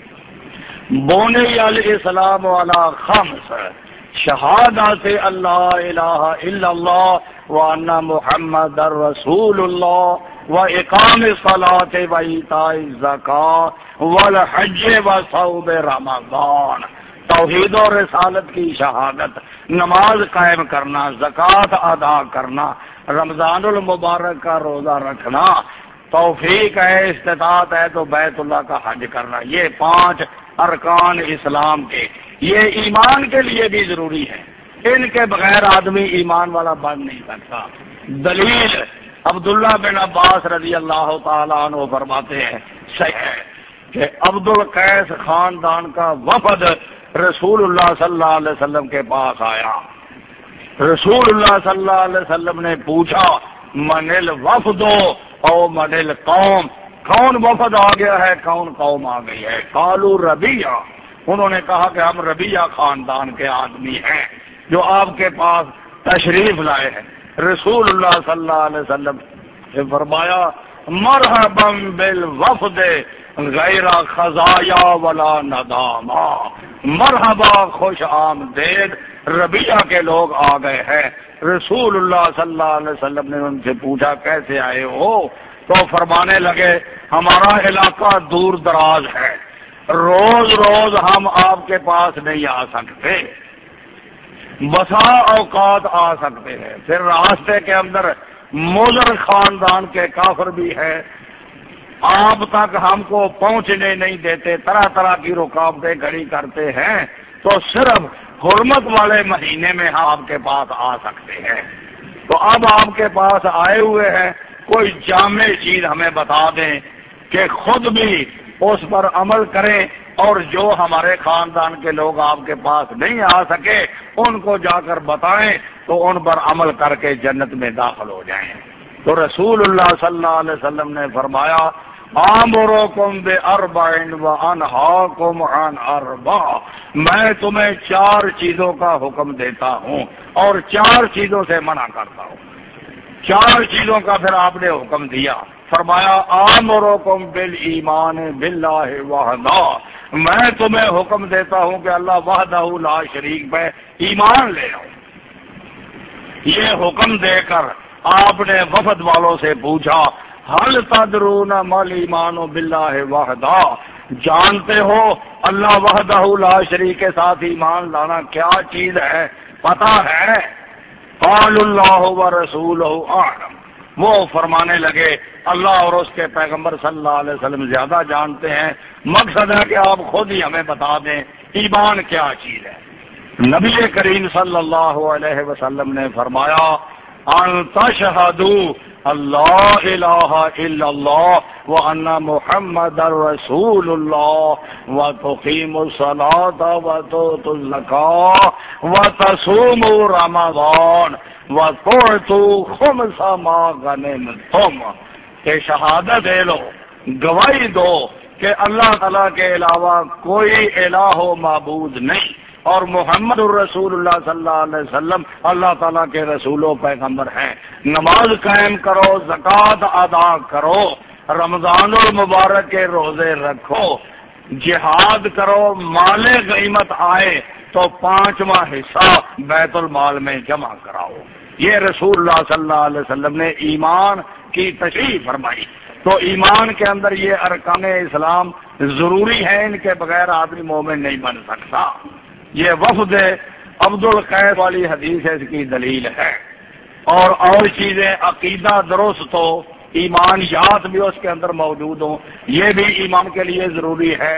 بنی الاسلام علی 5 شہادت اللہ الہ الا اللہ وان محمد رسول اللہ وإقام الصلاة وإيتاء الزکاة والحج وصوم رمضان۔ توحید و رسالت کی شہادت، نماز قائم کرنا، زکوٰۃ ادا کرنا، رمضان المبارک کا روزہ رکھنا، توفیق ہے، استطاعت ہے تو بیت اللہ کا حج کرنا۔ یہ 5 ارکان اسلام کے، یہ ایمان کے لیے بھی ضروری ہے۔ ان کے بغیر آدمی ایمان والا بن نہیں سکتا۔ دلیل عبداللہ بن عباس رضی اللہ تعالیٰ عنہ فرماتے ہیں صحیح ہے کہ عبد القیس خاندان کا وفد رسول اللہ صلی اللہ علیہ وسلم کے پاس آیا۔ رسول اللہ صلی اللہ علیہ وسلم نے پوچھا من الوفد او من القوم، کون وفد آ گیا ہے، کون قوم آ گئی ہے؟ قالوا ربیعہ، انہوں نے کہا کہ ہم ربیعہ خاندان کے آدمی ہیں جو آپ کے پاس تشریف لائے ہیں۔ رسول اللہ صلی اللہ علیہ وسلم نے فرمایا مرحبا بالوفد غیر خزایا ولا ندامہ، مرحبا، خوش آمدید، ربیعہ کے لوگ آ گئے ہیں۔ رسول اللہ صلی اللہ علیہ وسلم نے ان سے پوچھا کیسے آئے ہو؟ تو فرمانے لگے ہمارا علاقہ دور دراز ہے، روز روز ہم آپ کے پاس نہیں آ سکتے، بسا اوقات آ سکتے ہیں، پھر راستے کے اندر مضر خاندان کے کافر بھی ہے، آپ تک ہم کو پہنچنے نہیں دیتے، طرح طرح کی رکاوٹیں کھڑی کرتے ہیں، تو صرف حرمت والے مہینے میں ہم آپ کے پاس آ سکتے ہیں۔ تو اب آپ کے پاس آئے ہوئے ہیں، کوئی جامع چیز ہمیں بتا دیں کہ خود بھی اس پر عمل کریں، اور جو ہمارے خاندان کے لوگ آپ کے پاس نہیں آ سکے ان کو جا کر بتائیں تو ان پر عمل کر کے جنت میں داخل ہو جائیں۔ تو رسول اللہ صلی اللہ علیہ وسلم نے فرمایا آمرکم باربع وانہاکم عن اربع، میں تمہیں 4 چیزوں کا حکم دیتا ہوں اور 4 چیزوں سے منع کرتا ہوں۔ 4 چیزوں کا پھر آپ نے حکم دیا، فرمایا آمرکم بالایمان باللہ وحدہ، میں تمہیں حکم دیتا ہوں کہ اللہ وحدہ لا شریک پہ ایمان لے آؤ۔ یہ حکم دے کر آپ نے وفد والوں سے پوچھا حل تدرون مل ایمان باللہ وحدہ، جانتے ہو اللہ وحدہ لا شریک کے ساتھ ایمان لانا کیا چیز ہے، پتہ ہے؟ قال اللہ ورسولہ اعلم، وہ فرمانے لگے اللہ اور اس کے پیغمبر صلی اللہ علیہ وسلم زیادہ جانتے ہیں، مقصد ہے کہ آپ خود ہی ہمیں بتا دیں ایمان کیا چیز ہے۔ نبی کریم صلی اللہ علیہ وسلم نے فرمایا ان تشہدوا اللہ الہ الا اللہ وان محمد رسول اللہ وتقیموا الصلاۃ وتؤتوا الزکاۃ وتصوموا رمضان وتعطوا خمس ما غنمتم، کہ شہادت دے لو، گواہی دو کہ اللہ تعالیٰ کے علاوہ کوئی الہ و معبود نہیں، اور محمد الرسول اللہ صلی اللہ علیہ وسلم اللہ تعالیٰ کے رسول و پیغمبر ہیں، نماز قائم کرو، زکوٰۃ ادا کرو، رمضان المبارک کے روزے رکھو، جہاد کرو، مال غنیمت آئے تو 5واں حصہ بیت المال میں جمع کراؤ۔ یہ رسول اللہ صلی اللہ علیہ وسلم نے ایمان کی تشریح فرمائی۔ تو ایمان کے اندر یہ ارکان اسلام ضروری ہے، ان کے بغیر آدمی مومن نہیں بن سکتا۔ یہ وفد عبد القیس والی حدیث اس کی دلیل ہے، اور چیزیں عقیدہ درست ہو، ایمانیات بھی اس کے اندر موجود ہوں، یہ بھی ایمان کے لیے ضروری ہے۔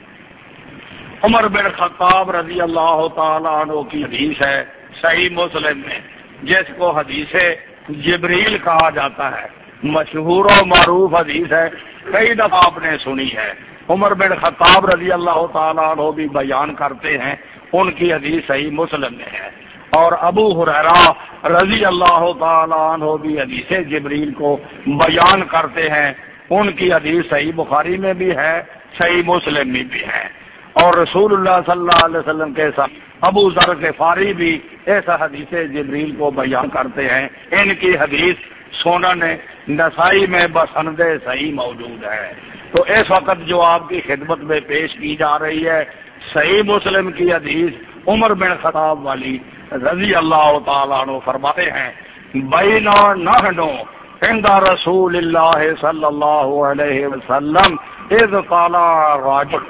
عمر بن خطاب رضی اللہ تعالیٰ عنہ کی حدیث ہے صحیح مسلم میں، جس کو حدیث جبریل کہا جاتا ہے، مشہور و معروف حدیث ہے، کئی دفعہ آپ نے سنی ہے۔ عمر بن خطاب رضی اللہ تعالیٰ عنہ بھی بیان کرتے ہیں، ان کی حدیث صحیح مسلم میں ہے، اور ابو ہریرہ رضی اللہ تعالیٰ عنہ بھی حدیث جبریل کو بیان کرتے ہیں، ان کی حدیث صحیح بخاری میں بھی ہے، صحیح مسلم میں بھی ہے، اور رسول اللہ صلی اللہ علیہ وسلم کے ساتھ ابو ذر غفاری بھی ایسا حدیث جبریل کو بیان کرتے ہیں، ان کی حدیث سنن نسائی میں بسند صحیح موجود ہے۔ تو اس وقت جو آپ کی خدمت میں پیش کی جا رہی ہے صحیح مسلم کی حدیث عمر بن خطاب والی رضی اللہ تعالیٰ عنہ فرماتے ہیں بینا نحن عند رسول اللہ صلی اللہ علیہ وسلم اذ قال راجل،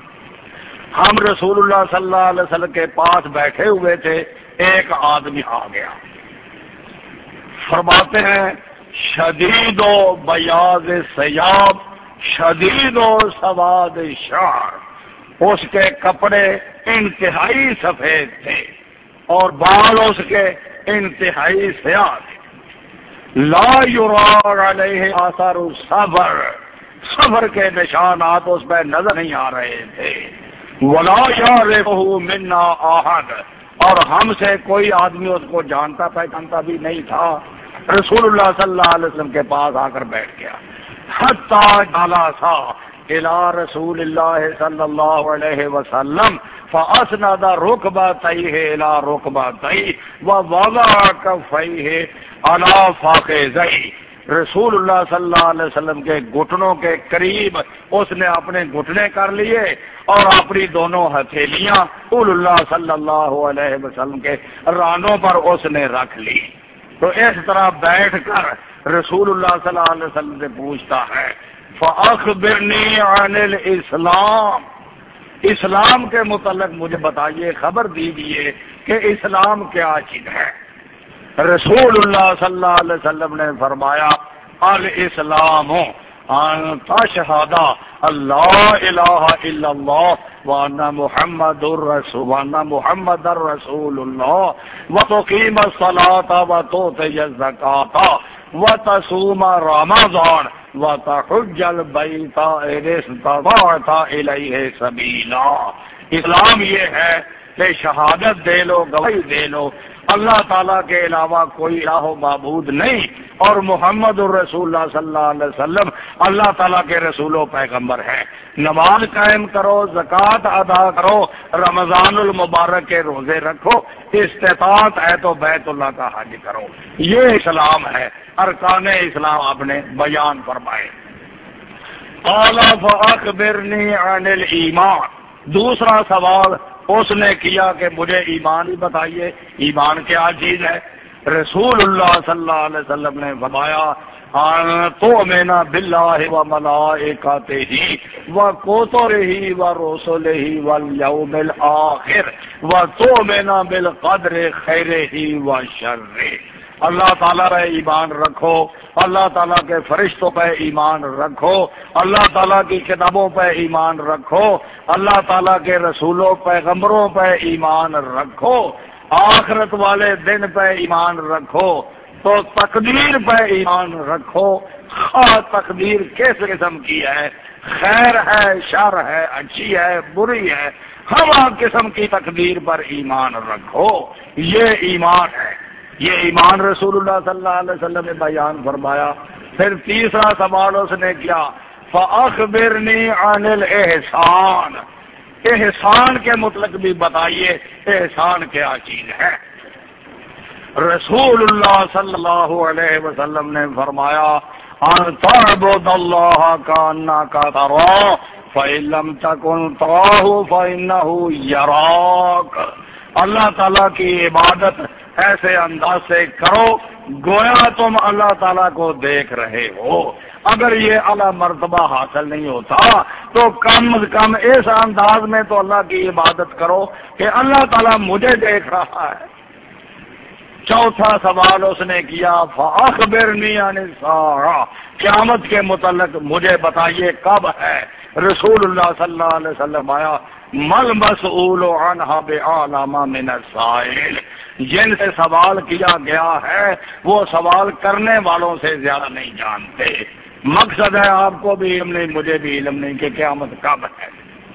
ہم رسول اللہ صلی اللہ علیہ وسلم کے پاس بیٹھے ہوئے تھے، ایک آدمی آ گیا، فرماتے ہیں شدید و بیاض ثیاب شدید و سواد شعر، اس کے کپڑے انتہائی سفید تھے اور بال اس کے انتہائی سیاہ تھے، لا یرا علیہ آثار الصبر، صبر کے نشانات اس پہ نظر نہیں آ رہے تھے، ولا یعرفہ منا احد، اور ہم سے کوئی آدمی اس کو جانتا پہچانتا بھی نہیں تھا۔ رسول اللہ صلی اللہ علیہ وسلم کے پاس آ کر بیٹھ گیا، حتی جلسا الی رسول اللہ صلی اللہ علیہ وسلم فاسند رکبتیہ الی رکبتیہ ووضع کفیہ علی فخذیہ، رسول اللہ صلی اللہ علیہ وسلم کے گھٹنوں کے قریب اس نے اپنے گھٹنے کر لیے اور اپنی دونوں ہتھیلیاں رسول اللہ صلی اللہ علیہ وسلم کے رانوں پر اس نے رکھ لی۔ تو اس طرح بیٹھ کر رسول اللہ صلی اللہ علیہ وسلم سے پوچھتا ہے فَأَخْبِرْنِي عَنِ الْإِسْلَامِ، اسلام کے متعلق مجھے بتائیے، خبر دیجیے کہ اسلام کیا چیز ہے۔ رسول اللہ صلی اللہ علیہ وسلم نے فرمایا الاسلام ان تشہد اللہ الہ الا اللہ وان محمد رسول اللہ وتقیم الصلاۃ وتؤتی الزکاۃ وتصوم رمضان وتحج البیت ان استطعت الیہ سبیلا۔ اسلام یہ ہے کہ شہادت دے لو، گواہی دے لو اللہ تعالیٰ کے علاوہ کوئی الہ و معبود نہیں، اور محمد الرسول اللہ صلی اللہ علیہ وسلم اللہ تعالیٰ کے رسول و پیغمبر ہیں۔ نماز قائم کرو، زکوٰۃ ادا کرو، رمضان المبارک کے روزے رکھو، استطاعت ہے تو بیت اللہ کا حج کرو۔ یہ اسلام ہے، ارکان اسلام آپ نے بیان فرمائے۔ قال فاخبرنی عن الایمان، دوسرا سوال اس نے کیا کہ مجھے ایمان ہی بتائیے، ایمان کیا چیز ہے؟ رسول اللہ صلی اللہ علیہ وسلم نے فرمایا تؤمن باللہ وملائکتہ وکتبہ ورسلہ والیوم الآخر وتؤمن بالقدر خیرہ وشرہ۔ اللہ تعالیٰ پہ ایمان رکھو، اللہ تعالیٰ کے فرشتوں پہ ایمان رکھو، اللہ تعالیٰ کی کتابوں پہ ایمان رکھو، اللہ تعالیٰ کے رسولوں پیغمبروں پہ ایمان رکھو، آخرت والے دن پہ ایمان رکھو، تو تقدیر پہ ایمان رکھو، خواہ تقدیر کس قسم کی ہے، خیر ہے، شر ہے، اچھی ہے، بری ہے، ہر قسم کی تقدیر پر ایمان رکھو۔ یہ ایمان ہے، یہ ایمان رسول اللہ صلی اللہ علیہ وسلم نے بیان فرمایا۔ پھر تیسرا سوال اس نے کیا فاخبرنی عن الاحسان، احسان کے مطلق بھی بتائیے، احسان کیا چیز ہے؟ رسول اللہ صلی اللہ علیہ وسلم نے فرمایا ان تعبد اللہ کانک تراہ فإن لم تکن تراہ فإنہ یراک، اللہ تعالیٰ کی عبادت ایسے انداز سے کرو گویا تم اللہ تعالیٰ کو دیکھ رہے ہو۔ اگر یہ اعلیٰ مرتبہ حاصل نہیں ہوتا تو کم از کم اس انداز میں تو اللہ کی عبادت کرو کہ اللہ تعالیٰ مجھے دیکھ رہا ہے۔ چوتھا سوال اس نے کیا فاخبرنی عن الساعہ، قیامت کے متعلق مجھے بتائیے کب ہے؟ رسول اللہ صلی اللہ علیہ وسلم آیا مل مسئول عنہا بعلم من السائل، جن سے سوال کیا گیا ہے وہ سوال کرنے والوں سے زیادہ نہیں جانتے۔ مقصد ہے آپ کو بھی علم نہیں، مجھے بھی علم نہیں کہ قیامت کب ہے۔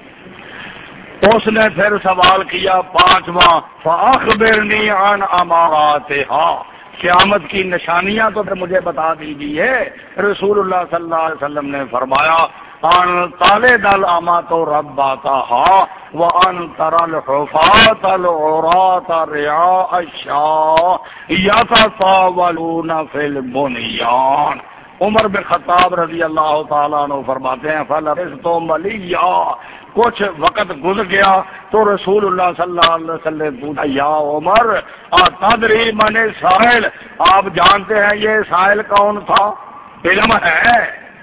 اس نے پھر سوال کیا پانچواں فاخبرنی عن اماراتہا، قیامت کی نشانیاں تو پھر مجھے بتا دیجیے۔ رسول اللہ صلی اللہ علیہ وسلم نے فرمایا ان تلد الامۃ ربتہا وان تری الحفاۃ العراۃ رعاء الشاۃ یتطاولون فی البنیان۔ عمر بن خطاب رضی اللہ تعالیٰ عنہ فرماتے ہیں فلبثت ملیا، کچھ وقت گزر گیا تو رسول اللہ صلی اللہ علیہ وسلم پوچھا یا عمر اتدری من السائل، آپ جانتے ہیں یہ سائل کون تھا؟ علم ہے؟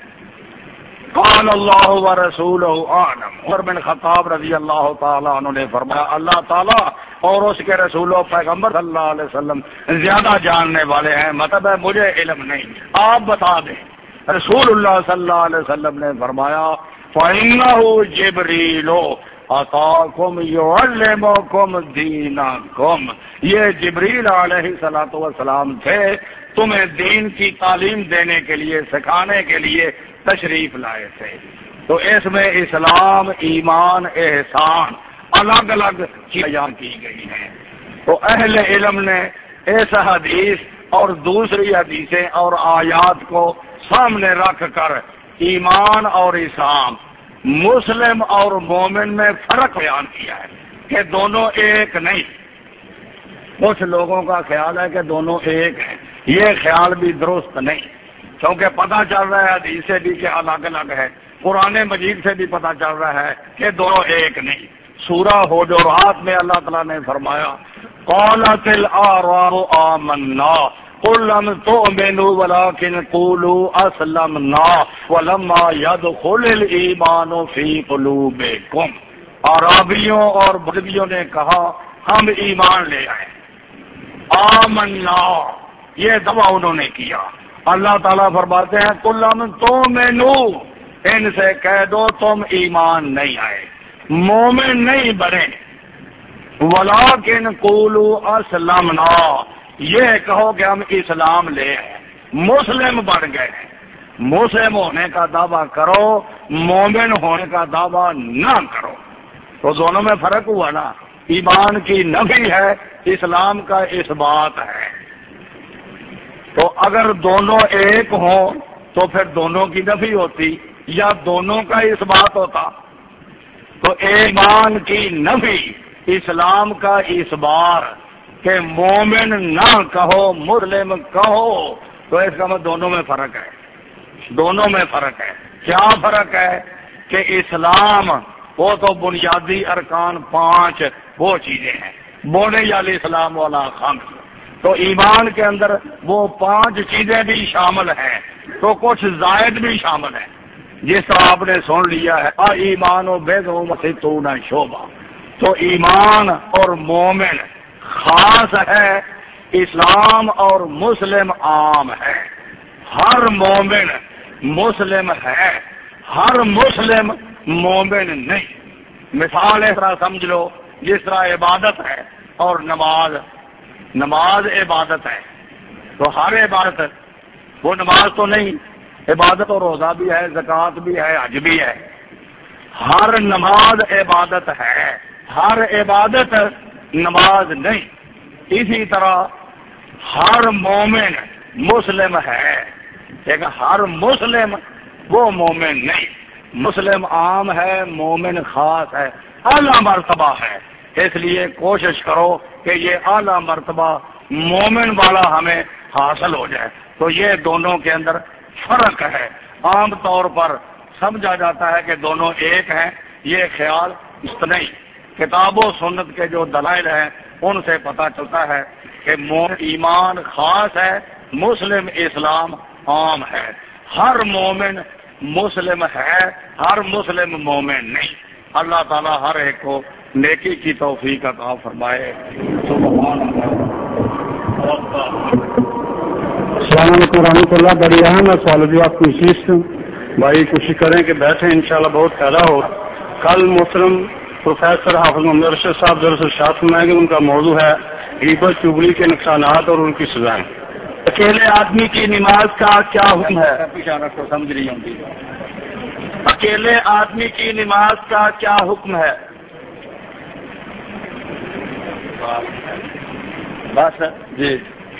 قال اللہ ورسولہ اعلم، عمر بن خطاب رضی اللہ تعالیٰ عنہ نے فرمایا اللہ تعالیٰ اور اس کے رسول و پیغمبر صلی اللہ علیہ وسلم زیادہ جاننے والے ہیں، مطلب ہے مجھے علم نہیں، آپ بتا دیں۔ رسول اللہ صلی اللہ علیہ وسلم نے فرمایا فَإِنَّهُ جِبْرِيلُ أَتَاكُمْ يُعَلِّمُكُمْ دِينَكُمْ، یہ جبریل علیہ الصلوۃ والسلام تھے، تمہیں دین کی تعلیم دینے کے لیے، سکھانے کے لیے تشریف لائے تھے۔ تو اس میں اسلام، ایمان، احسان الگ الگ بیان کی گئی ہیں۔ تو اہل علم نے اس حدیث اور دوسری حدیثیں اور آیات کو سامنے رکھ کر ایمان اور اسلام، مسلم اور مومن میں فرق بیان کیا ہے کہ دونوں ایک نہیں۔ کچھ لوگوں کا خیال ہے کہ دونوں ایک ہیں، یہ خیال بھی درست نہیں، کیونکہ پتہ چل رہا ہے حدیث سے بھی کہ الگ الگ ہے، قرآن مجید سے بھی پتہ چل رہا ہے کہ دونوں ایک نہیں۔ سورہ حجرات میں اللہ تعالیٰ نے فرمایا قالت الاعراب آمنا قل لم تؤمنوا ولكن قولوا اسلمنا ولما يدخل الايمان في قلوبكم، عربیوں اور بدویوں نے کہا ہم ایمان لے آئے، آمنا، یہ دعویٰ انہوں نے کیا۔ اللہ تعالیٰ فرماتے ہیں قل تؤمنوا، ان سے کہہ دو تم ایمان نہیں آئے، مومن نہیں بنے، ولیکن قولوا اسلمنا، یہ کہو کہ ہم اسلام لے آئے، مسلم بن گئے۔ مسلم ہونے کا دعویٰ کرو، مومن ہونے کا دعویٰ نہ کرو، تو دونوں میں فرق ہوا نا۔ ایمان کی نفی ہے، اسلام کا اثبات ہے۔ تو اگر دونوں ایک ہوں تو پھر دونوں کی نفی ہوتی یا دونوں کا اثبات ہوتا۔ تو ایمان کی نفی، اسلام کا اثبات، کہ مومن نہ کہو مسلم کہو، تو اس کا مطلب دونوں میں فرق ہے، دونوں میں فرق ہے۔ کیا فرق ہے؟ کہ اسلام وہ تو بنیادی ارکان 5 وہ چیزیں ہیں، بونے علی اسلام والا خمس، تو ایمان کے اندر وہ 5 چیزیں بھی شامل ہیں، تو کچھ زائد بھی شامل ہیں، جس طرح آپ نے سن لیا ہے ایمان و بے تو شعبہ، تو ایمان اور مومن خاص ہے، اسلام اور مسلم عام ہے۔ ہر مومن مسلم ہے، ہر مسلم مومن نہیں۔ مثال اس طرح سمجھ لو، جس طرح عبادت ہے اور نماز عبادت ہے، تو ہر عبادت، وہ نماز تو نہیں، عبادت اور روزہ بھی ہے، زکوٰۃ بھی ہے، حج بھی ہے، ہر نماز عبادت ہے، ہر عبادت نماز نہیں۔ اسی طرح ہر مومن مسلم ہے، لیکن ہر مسلم وہ مومن نہیں، مسلم عام ہے، مومن خاص ہے، اعلیٰ مرتبہ ہے۔ اس لیے کوشش کرو کہ یہ اعلیٰ مرتبہ مومن والا ہمیں حاصل ہو جائے۔ تو یہ دونوں کے اندر فرق ہے۔ عام طور پر سمجھا جاتا ہے کہ دونوں ایک ہیں، یہ خیال اس نہیں۔ کتاب و سنت کے جو دلائل ہیں ان سے پتہ چلتا ہے کہ ایمان خاص ہے، مسلم اسلام عام ہے۔ ہر مومن مسلم ہے، ہر مسلم مومن نہیں۔ اللہ تعالیٰ ہر ایک کو نیکی کی توفیق عطا فرمائے۔ سبحان اللہ۔ السلام علیکم ورحمۃ اللہ۔ بڑی اہم ہے سوال جواب کی چیز، بھائی کوشش کریں کہ بیٹھیں، انشاءاللہ بہت فائدہ ہو۔ کل محترم پروفیسر حافظ محمد ارشد صاحب درس ارشاد فرمائیں گے، ان کا موضوع ہے غیبت چغلی کے نقصانات اور ان کی سزائیں۔ اکیلے آدمی کی نماز کا کیا حکم ہے؟ سمجھ رہی ہوں گی۔ اکیلے آدمی کی نماز کا کیا حکم ہے؟ بس جی،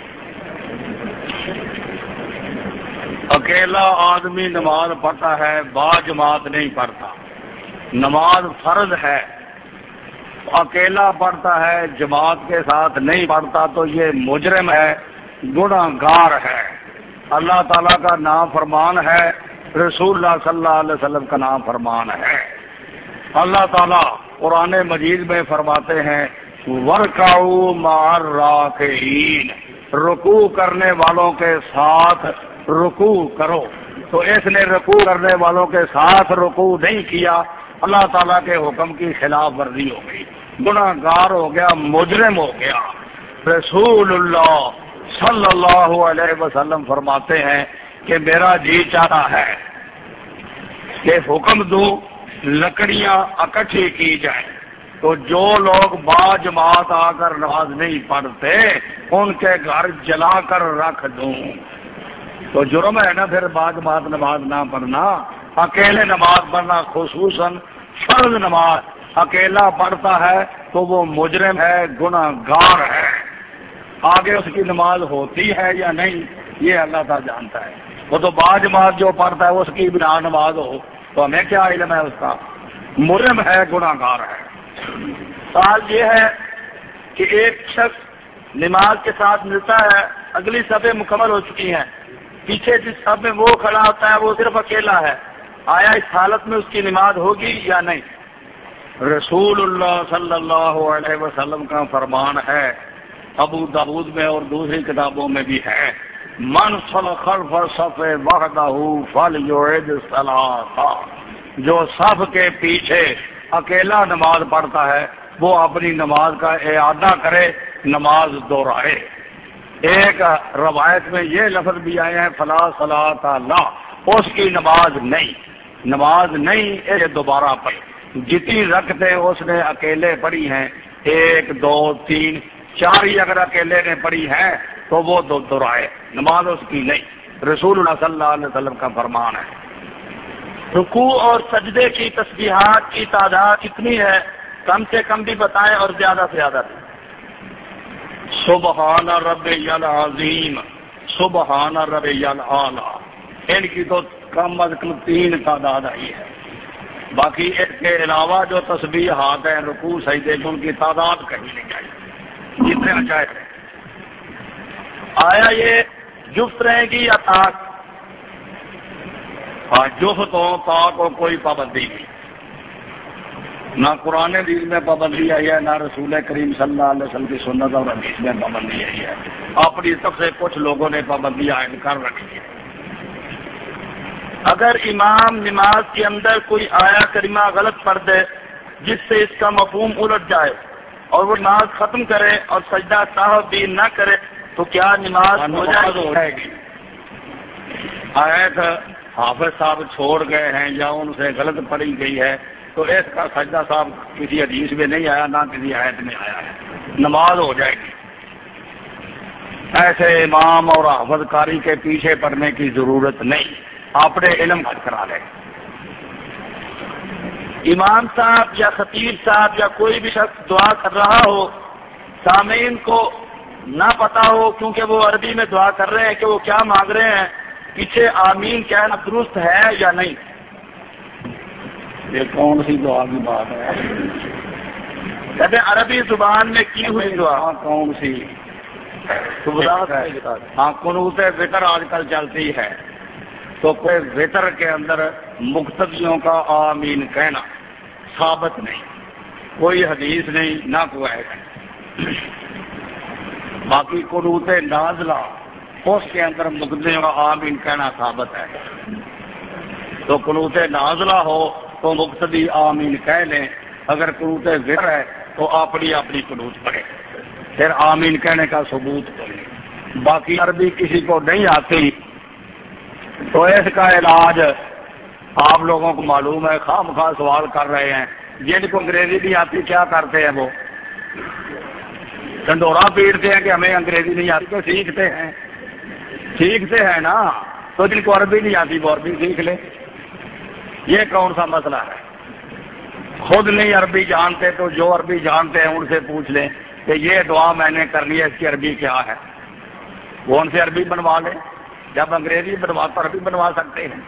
اکیلا آدمی نماز پڑھتا ہے، با جماعت نہیں پڑھتا۔ نماز فرض ہے، اکیلا پڑھتا ہے، جماعت کے ساتھ نہیں پڑھتا، تو یہ مجرم ہے، گناہ گار ہے، اللہ تعالیٰ کا نام فرمان ہے، رسول اللہ صلی اللہ علیہ وسلم کا نام فرمان ہے۔ اللہ تعالیٰ قرآن مجید میں فرماتے ہیں وَارْكَعُوا مَعَ الرَّاكِعِينَ، رکوع کرنے والوں کے ساتھ رکوع کرو۔ تو اس نے رکوع کرنے والوں کے ساتھ رکوع نہیں کیا، اللہ تعالیٰ کے حکم کی خلاف ورزی ہو گئی، گناہ گار ہو گیا، مجرم ہو گیا۔ رسول اللہ صلی اللہ علیہ وسلم فرماتے ہیں کہ میرا جی چاہتا ہے کہ حکم دوں لکڑیاں اکٹھی کی جائیں، تو جو لوگ با جماعت آ کر نماز نہیں پڑھتے ان کے گھر جلا کر رکھ دوں۔ تو جرم ہے نا پھر با جماعت نماز نہ پڑھنا، اکیلے نماز پڑھنا، خصوصاً فرض نماز اکیلا پڑھتا ہے تو وہ مجرم ہے، گناہ گار ہے۔ آگے اس کی نماز ہوتی ہے یا نہیں یہ اللہ تعالیٰ جانتا ہے۔ وہ تو با جماعت جو پڑھتا ہے اس کی بنا نماز ہو تو ہمیں کیا علم ہے، اس کا مجرم ہے، گناہ گار ہے۔ سوال یہ ہے کہ ایک شخص نماز کے ساتھ ملتا ہے، اگلی صفیں مکمل ہو چکی ہیں، پیچھے جس صف میں وہ کھڑا ہوتا ہے وہ صرف اکیلا ہے، آیا اس حالت میں اس کی نماز ہوگی یا نہیں؟ رسول اللہ صلی اللہ علیہ وسلم کا فرمان ہے، ابو داؤد میں اور دوسری کتابوں میں بھی ہے، من صلی خلف الصف وحدہ فلیعد الصلاۃ، جو صف کے پیچھے اکیلا نماز پڑھتا ہے وہ اپنی نماز کا اعادہ کرے، نماز دوہرائے۔ ایک روایت میں یہ لفظ بھی آئے ہیں فلا صلاۃ لا، اس کی نماز نہیں، یہ دوبارہ پڑھی۔ جتنی رکعتیں اس نے اکیلے پڑھی ہیں 1 2 3 4 ہی اگر اکیلے نے پڑھی ہیں تو وہ دہرائے، نماز اس کی نہیں۔ رسول اللہ صلی اللہ علیہ وسلم کا فرمان ہے۔ رکوع اور سجدے کی تسبیحات کی تعداد کتنی ہے؟ کم سے کم بھی بتائیں اور زیادہ سے زیادہ بھی۔ سبحان ربی العظیم، سبحان ربی الاعلی، ان کی تو کم از کم 3 تعداد آئی ہے۔ باقی اس کے علاوہ جو تسبیحات ہیں رکوع سجدے کی ان کی تعداد کہیں نہیں آئی، جتنے چاہے۔ آیا یہ جفت رہے گی یا طاق؟ ہاں، جفت ہو طاق ہو کوئی پابندی نہیں، نہ قرآن حدیث میں پابندی آئی ہے، نہ رسول کریم صلی اللہ علیہ وسلم کی سنت اور حدیث میں پابندی آئی ہے۔ اپنی طرف سے کچھ لوگوں نے پابندی عائد کر رکھی ہے۔ اگر امام نماز کے اندر کوئی آیا کریمہ غلط پڑھ دے جس سے اس کا مفہوم الٹ جائے اور وہ نماز ختم کرے اور سجدہ صاحب بھی نہ کرے تو کیا نماز ہو جائے گی؟ آیت حافظ صاحب چھوڑ گئے ہیں یا ان سے غلط پڑھی گئی ہے تو اس کا سجدہ صاحب کسی حدیث میں نہیں آیا، نہ کسی آیت میں آیا ہے، نماز ہو جائے گی۔ ایسے امام اور حافظ کاری کے پیچھے پڑنے کی ضرورت نہیں، اپنے علم حج کرا لیں۔ امام صاحب یا خطیب صاحب یا کوئی بھی شخص دعا کر رہا ہو، سامعین کو نہ پتا ہو کیونکہ وہ عربی میں دعا کر رہے ہیں کہ وہ کیا مانگ رہے ہیں، پیچھے آمین کہنا درست ہے یا نہیں؟ یہ کون سی دعا کی بات ہے؟ کہتے ہیں عربی زبان میں کی ہوئی دعا کون سی؟ ہاں، قنوت ذکر آج کل چلتی ہے، تو کوئی ذکر کے اندر مقتدیوں کا آمین کہنا ثابت نہیں، کوئی حدیث نہیں، نہ کوئی ہے۔ باقی قنوت نازلہ اس کے اندر مقتدیوں کا آمین کہنا ثابت ہے، تو قنوت نازلہ ہو تو مقتدی آمین کہہ لیں، اگر قنوت ذکر ہے تو اپنی قنوت پڑھے، پھر آمین کہنے کا ثبوت کرے۔ باقی عربی کسی کو نہیں آتی تو اس کا علاج آپ لوگوں کو معلوم ہے، خواہ مخواہ سوال کر رہے ہیں، جن کو انگریزی نہیں آتی کیا کرتے ہیں؟ وہ ڈنڈورا پیٹتے ہیں کہ ہمیں انگریزی نہیں آتی، تو سیکھتے ہیں نا، تو جن کو عربی نہیں آتی وہ عربی سیکھ لیں، یہ کون سا مسئلہ ہے؟ خود نہیں عربی جانتے تو جو عربی جانتے ہیں ان سے پوچھ لیں کہ یہ دعا میں نے کرنی ہے، اس کی عربی کیا ہے، وہ ان سے عربی بنوا لیں، جب انگریزی بنوا تو عربی بنوا سکتے ہیں۔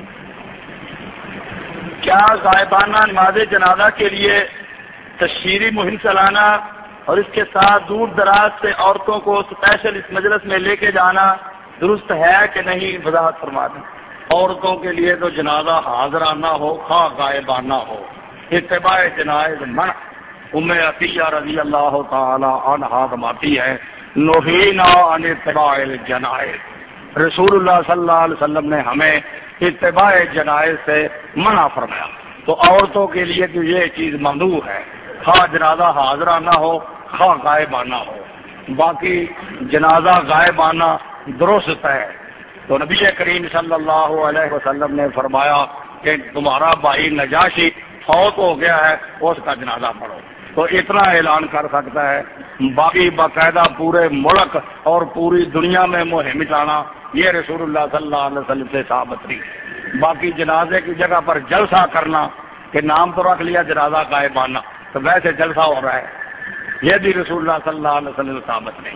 کیا غائبانہ نماز جنازہ کے لیے تشہیری مہم چلانا اور اس کے ساتھ دور دراز سے عورتوں کو اسپیشل اس مجلس میں لے کے جانا درست ہے کہ نہیں؟ وضاحت فرما دیں۔ عورتوں کے لیے تو جنازہ حاضرانہ ہو خواہ غائبانہ ہو، اتباع جنائز منع۔ ام عطیہ رضی اللہ تعالی عنہا فرماتی ہے نہینا عن اتباع الجنائز، رسول اللہ صلی اللہ علیہ وسلم نے ہمیں اتباع جنائز سے منع فرمایا، تو عورتوں کے لیے تو یہ چیز ممنوع ہے، خواہ جنازہ حاضرانہ ہو خواہ غائبانہ ہو۔ باقی جنازہ غائبانہ درست ہے تو نبی کریم صلی اللہ علیہ وسلم نے فرمایا کہ تمہارا بھائی نجاشی فوت ہو گیا ہے، اس کا جنازہ پڑھو، تو اتنا اعلان کر سکتا ہے۔ باقی باقاعدہ پورے ملک اور پوری دنیا میں مہم چلانا یہ رسول اللہ صلی اللہ علیہ وسلم سے ثابت نہیں۔ باقی جنازے کی جگہ پر جلسہ کرنا کہ نام تو رکھ لیا جنازہ غائبانہ، تو ویسے جلسہ ہو رہا ہے، یہ بھی رسول اللہ صلی اللہ علیہ وسلم سے ثابت نہیں۔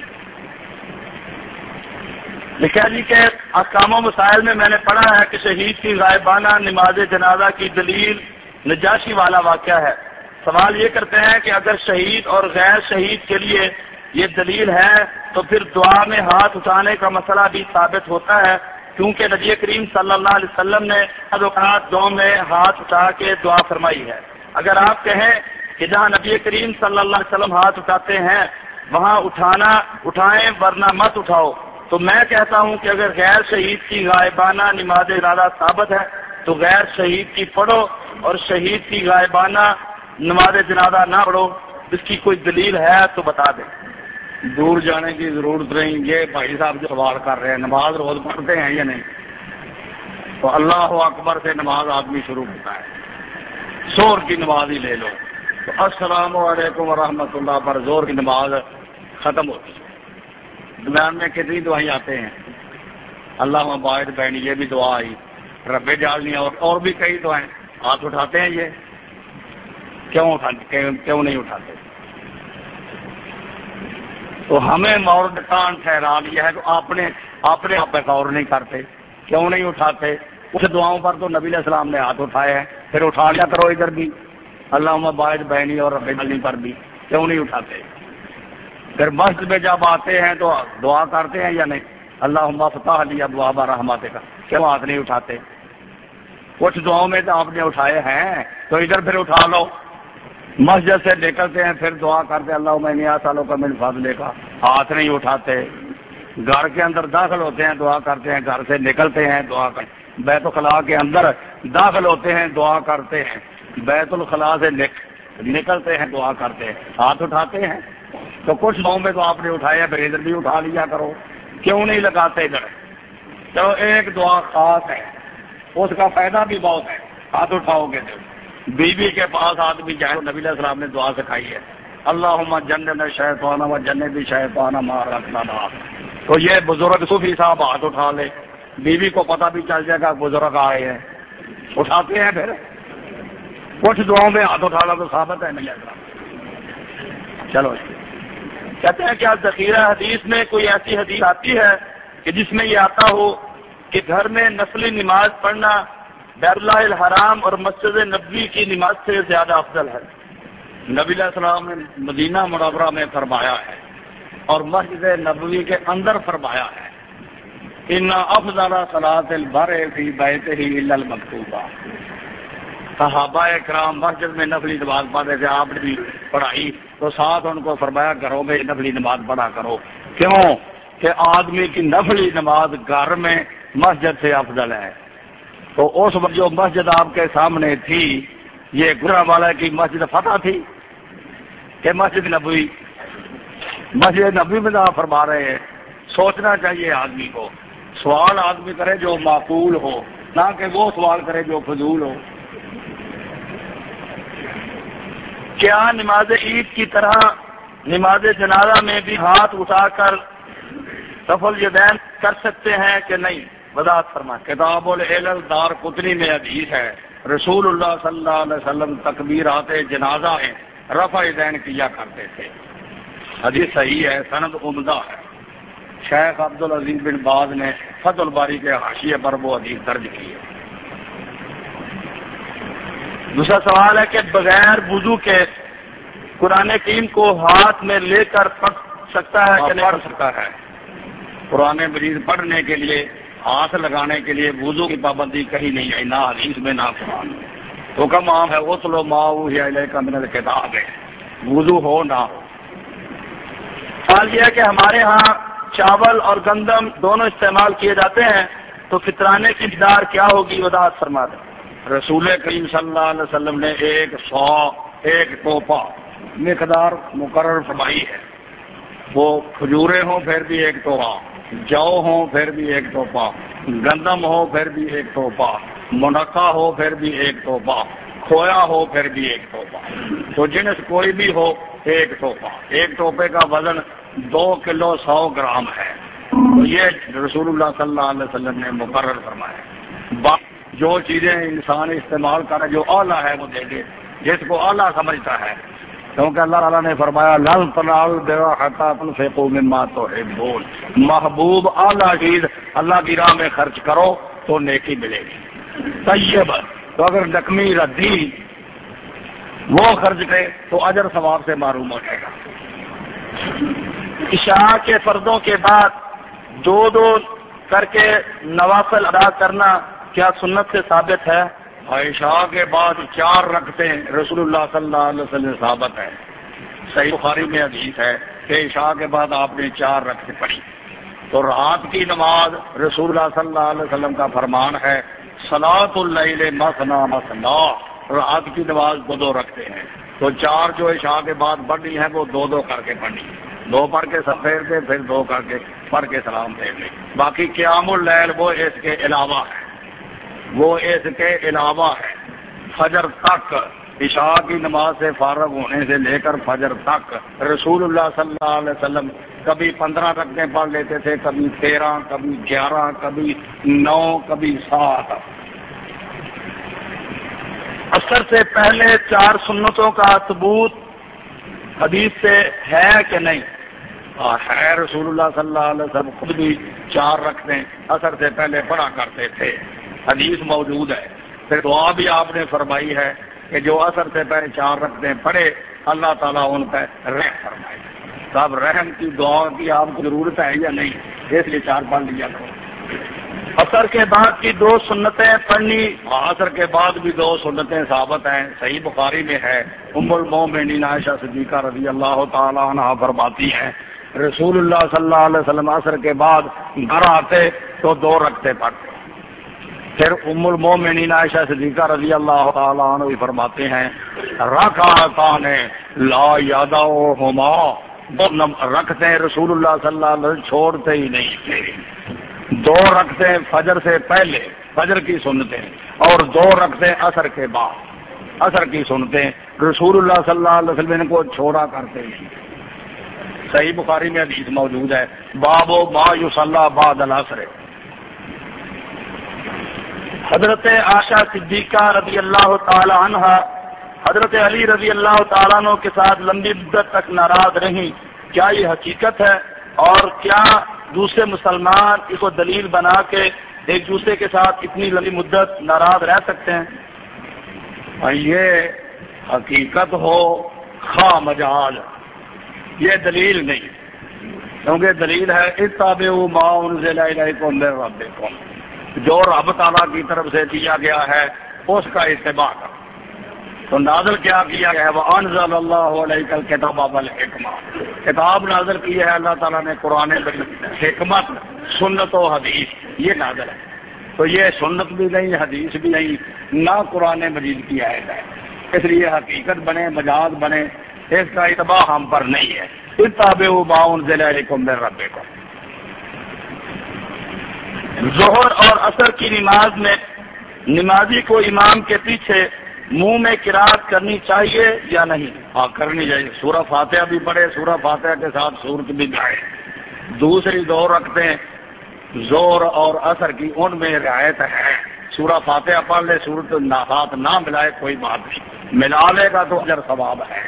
لکھا جی کہ احکام و مسائل میں نے پڑھا ہے کہ شہید کی غائبانہ نماز جنازہ کی دلیل نجاشی والا واقعہ ہے۔ سوال یہ کرتے ہیں کہ اگر شہید اور غیر شہید کے لیے یہ دلیل ہے تو پھر دعا میں ہاتھ اٹھانے کا مسئلہ بھی ثابت ہوتا ہے، کیونکہ نبی کریم صلی اللہ علیہ وسلم نے دعاؤں میں ہاتھ اٹھا کے دعا فرمائی ہے۔ اگر آپ کہیں کہ جہاں نبی کریم صلی اللہ علیہ وسلم ہاتھ اٹھاتے ہیں وہاں اٹھائیں ورنہ مت اٹھاؤ، تو میں کہتا ہوں کہ اگر غیر شہید کی غائبانہ نماز جنازہ ثابت ہے تو غیر شہید کی پڑھو اور شہید کی غائبانہ نماز جنازہ نہ پڑھو، اس کی کوئی دلیل ہے تو بتا دیں۔ دور جانے کی ضرورت نہیں. یہ بھائی صاحب جو سوال کر رہے ہیں نماز روز پڑھتے ہیں یا نہیں؟ تو اللہ اکبر سے نماز آدمی شروع ہوتا ہے. زور کی نماز ہی لے لو تو السلام علیکم ورحمۃ اللہ پر زور کی نماز ختم ہوتی ہے. درمیان میں کتنی دعائیں آتے ہیں؟ اللہ باعث بہنی یہ بھی دعا آئی, رب جعلنی, اور بھی کئی دعائیں. ہاتھ اٹھاتے ہیں یہ کیوں نہیں اٹھاتے؟ تو ہمیں مورد کان ٹھہرا دیا ہے تو اپنے آپ پہ غور نہیں کرتے, کیوں نہیں اٹھاتے؟ اس دعاؤں پر تو نبی علیہ السلام نے ہاتھ اٹھائے ہیں, پھر اٹھا لیا کرو ادھر بھی, اللہ باعث بہنی اور رب جعلنی پر بھی کیوں نہیں اٹھاتے؟ پھر مسجد میں جب آتے ہیں تو دعا کرتے ہیں یا نہیں؟ اللہم فتح لی ابواب رحمتک کا, کیوں ہاتھ نہیں اٹھاتے؟ کچھ دعاؤں میں تو آپ نے اٹھائے ہیں تو ادھر پھر اٹھا لو. مسجد سے نکلتے ہیں پھر دعا کرتے اللہم انی اسالک من فضلک, ہاتھ نہیں اٹھاتے. گھر کے اندر داخل ہوتے ہیں دعا کرتے ہیں, گھر سے نکلتے ہیں دعا کرتے ہیں, بیت الخلاء کے اندر داخل ہوتے ہیں دعا کرتے ہیں, بیت الخلاء سے نکلتے ہیں دعا کرتے ہیں, ہاتھ اٹھاتے ہیں. تو کچھ دعاؤں میں تو آپ نے اٹھایا, پھر ادھر بھی اٹھا لیا کرو, کیوں نہیں لگاتے ادھر؟ چلو ایک دعا خاص ہے, اس کا فائدہ بھی بہت ہے, ہاتھ اٹھاؤ گے تو. بیوی کے پاس آدمی جائے تو نبی علیہ السلام نے دعا سکھائی ہے, اللہم جنبنا الشیطان وجنب الشیطان ما رزقتنا. تو یہ بزرگ صوفی صاحب ہاتھ اٹھا لے, بیوی کو پتہ بھی چل جائے گا بزرگ آئے ہیں, اٹھاتے ہیں. پھر کچھ دعاؤں میں ہاتھ اٹھانا تو ثابت ہے نبی علیہ السلام. چلو کہتے ہیں کیا ذخیرہ حدیث میں کوئی ایسی حدیث آتی ہے کہ جس میں یہ آتا ہو کہ گھر میں نفلی نماز پڑھنا بیت اللہ الحرام اور مسجد نبوی کی نماز سے زیادہ افضل ہے؟ نبی علیہ السلام نے مدینہ منورہ میں فرمایا ہے اور مسجد نبوی کے اندر فرمایا ہے, ان افضل صلاۃ البرء فی بیتہ الا المکتوبہ. صحابہ کرام مسجد میں نفلی نماز پڑھتے تھے, آپ نے بھی پڑھائی تو ساتھ ان کو فرمایا گھروں میں نفلی نماز پڑھا کرو. کیوں کہ آدمی کی نفلی نماز گھر میں مسجد سے افضل ہے. تو اس وقت جو مسجد آپ کے سامنے تھی یہ گجرانوالہ کی مسجد فتح تھی کہ مسجد نبوی؟ مسجد نبوی میں آپ فرما رہے ہیں. سوچنا چاہیے آدمی کو, سوال آدمی کرے جو معقول ہو, نہ کہ وہ سوال کرے جو فضول ہو. کیا نماز عید کی طرح نماز جنازہ میں بھی ہاتھ اٹھا کر رفع الیدین کر سکتے ہیں کہ نہیں؟ وضاحت فرمائیں. کتاب العلل دار قطنی میں حدیث ہے, رسول اللہ صلی اللہ علیہ وسلم تکبیرات جنازہ میں رفع یدین کیا کرتے تھے. حدیث صحیح ہے, سند عمدہ ہے. شیخ عبدالعزیز بن باز نے فتح الباری کے حاشیے پر وہ حدیث درج کی ہے. دوسرا سوال ہے کہ بغیر وضو کے قرآن کریم کو ہاتھ میں لے کر پڑھ سکتا ہے کہ نہیں پڑھ سکتا ہے. قرآن مجید پڑھنے کے لیے ہاتھ لگانے کے لیے وضو کی پابندی کہیں نہیں آئی, نہ حدیث میں نہ قرآن میں. حکم عام ہے غسل ما اوحی الیک من الکتاب ہے, وضو ہو نہ ہو. سوال یہ ہے کہ ہمارے ہاں چاول اور گندم دونوں استعمال کیے جاتے ہیں تو فطرانے کی مقدار کیا ہوگی؟ وضاحت فرما دیں. رسول کریم صلی اللہ علیہ وسلم نے ایک ٹوپا مقدار مقرر فرمائی ہے. وہ کھجورے ہوں پھر بھی ایک ٹوپا, جو ہوں پھر بھی ایک ٹوپا, گندم ہو پھر بھی ایک ٹوپا, منقع ہو پھر بھی ایک ٹوپا, کھویا ہو پھر بھی ایک ٹوپا. تو جنس کوئی بھی ہو ایک ٹوپا. ایک ٹوپے کا وزن 2 کلو 100 گرام ہے. تو یہ رسول اللہ صلی اللہ علیہ وسلم نے مقرر فرمایا. جو چیزیں انسان استعمال کرے جو اعلیٰ ہے وہ دے دے جس کو اعلیٰ سمجھتا ہے, کیونکہ اللہ تعالیٰ نے فرمایا لن تنالوا البر حتی تنفقوا مما تحبون. محبوب اعلیٰ چیز اللہ کی راہ میں خرچ کرو تو نیکی ملے گی. طیب تو اگر نقمی ردی وہ خرچ کرے تو اجر ثواب سے معروم ہو جائے گا. عشاء کے فردوں کے بعد 2 کر کے نوافل ادا کرنا کیا سنت سے ثابت ہے؟ عشاء کے بعد 4 رکعتیں رسول اللہ صلی اللہ علیہ وسلم ثابت ہے. صحیح بخاری میں حدیث ہے کہ عشاء کے بعد آپ نے 4 رکعتیں پڑھی. تو رات کی نماز رسول اللہ صلی اللہ علیہ وسلم کا فرمان ہے صلاۃ اللیل مثنی مثنی, رات کی نماز 2 رکعتیں ہیں. تو 4 جو عشاء کے بعد پڑھنی ہے وہ 2 کر کے پڑھنی ہے. دو پڑھ کے سب پھیر دے، پھر دو کر کے پڑھ کے سلام پھیر لے. باقی قیام اللیل وہ اس کے علاوہ ہے، وہ اس کے علاوہ ہے. فجر تک، عشاء کی نماز سے فارغ ہونے سے لے کر فجر تک رسول اللہ صلی اللہ علیہ وسلم کبھی 15 رکعتیں پڑھ لیتے تھے، کبھی 13، کبھی 11، کبھی 9، کبھی 7. عصر سے پہلے 4 سنتوں کا ثبوت حدیث سے ہے کہ نہیں؟ ہے، رسول اللہ صلی اللہ علیہ وسلم خود بھی 4 رکعتیں عصر سے پہلے پڑھا کرتے تھے، حدیث موجود ہے. پھر دعا بھی آپ نے فرمائی ہے کہ جو عصر سے پہلے 4 رکعتیں پڑھے اللہ تعالیٰ ان پہ رحم فرمائے. تو اب رحم کی دعا کی آپ کو ضرورت ہے یا نہیں؟ اس لیے 4 پڑھ لیا کرو. عصر کے بعد کی 2 سنتیں پڑھنی، عصر کے بعد بھی 2 سنتیں ثابت ہیں، صحیح بخاری میں ہے. ام المومنین عائشہ صدیقہ رضی اللہ تعالیٰ عنہ فرماتی ہیں رسول اللہ صلی اللہ علیہ وسلم عصر کے بعد گھر آتے تو 2 رکعتیں پڑھتے. پھر ام المومنین عائشہ صدیقہ رضی اللہ تعالیٰ عنہ فرماتے ہیں رکعتان لا یدعہما، 2 رکعتیں رسول اللہ صلی اللہ علیہ وسلم چھوڑتے ہی نہیں تھے. 2 رکعتیں فجر سے پہلے، فجر کی سنتیں، اور 2 رکعتیں عصر کے بعد، عصر کی سنتیں رسول اللہ صلی اللہ علیہ وسلم ان کو چھوڑا کرتے ہیں. صحیح بخاری میں حدیث موجود ہے. باب ما یصلی بعد العصر. حضرت عائشہ صدیقہ رضی اللہ تعالی عنہ حضرت علی رضی اللہ تعالیٰ عنہ کے ساتھ لمبی مدت تک ناراض رہیں، کیا یہ حقیقت ہے؟ اور کیا دوسرے مسلمان اس کو دلیل بنا کے ایک دوسرے کے ساتھ اتنی لمبی مدت ناراض رہ سکتے ہیں؟ یہ حقیقت ہو خواہ مجاز، یہ دلیل نہیں، کیونکہ دلیل ہے اتبعوا ما انزل الیکم من ربکم، جو رب تعالیٰ کی طرف سے دیا گیا ہے اس کا اتباع کرو. تو نازل کیا کیا ہے؟ وَأَنزَلَ اللَّهُ عَلَيْكَ الْكِتَابَ وَالْحِکْمَةَ، کتاب نازل کی ہے اللہ تعالیٰ نے قرآن مجید، حکمت، سنت و حدیث، یہ نازل ہے. تو یہ سنت بھی نہیں، حدیث بھی نہیں، نہ قرآن مجید کی آیت ہے. اس لیے حقیقت بنے مجاز بنے اس کا اتباع ہم پر نہیں ہے. اتبعوا ما انزل الیکم من ربکم. ظہر اور عصر کی نماز میں نمازی کو امام کے پیچھے منہ میں قرات کرنی چاہیے یا نہیں؟ ہاں کرنی چاہیے. سورہ فاتحہ بھی پڑھے، سورہ فاتحہ کے ساتھ سورت بھی گائے. دوسری 2 رکعتیں ظہر اور عصر کی ان میں رعایت ہے. سورہ فاتحہ پڑھ لے، سورت ہاتھ نہ ملائے کوئی بات نہیں، ملا لے گا تو اجر ثواب ہے.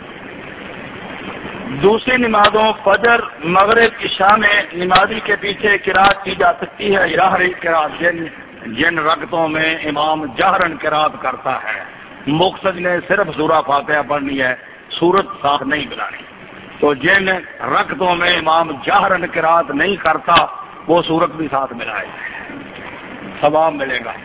دوسری نمازوں فجر، مغرب، عشاء میں نمازی کے پیچھے قرات کی جا سکتی ہے؟ جہری قرات، جن رکعتوں میں امام جہرن قرات کرتا ہے، مقصد نے صرف سورہ فاتحہ پڑھنی ہے، سورت ساتھ نہیں ملانی. تو جن رکعتوں میں امام جہرن قرات نہیں کرتا وہ سورت بھی ساتھ ملائے، ثواب ملے گا.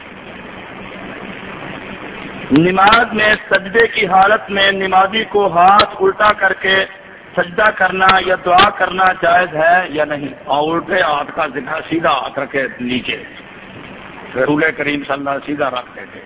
نماز میں سجدے کی حالت میں نمازی کو ہاتھ الٹا کر کے سجدہ کرنا یا دعا کرنا جائز ہے یا نہیں؟ اور الٹے ہاتھ کا ذکر، سیدھا ہاتھ رکھے نیچے، رسول کریم صلی اللہ علیہ وسلم سیدھا رکھتے تھے.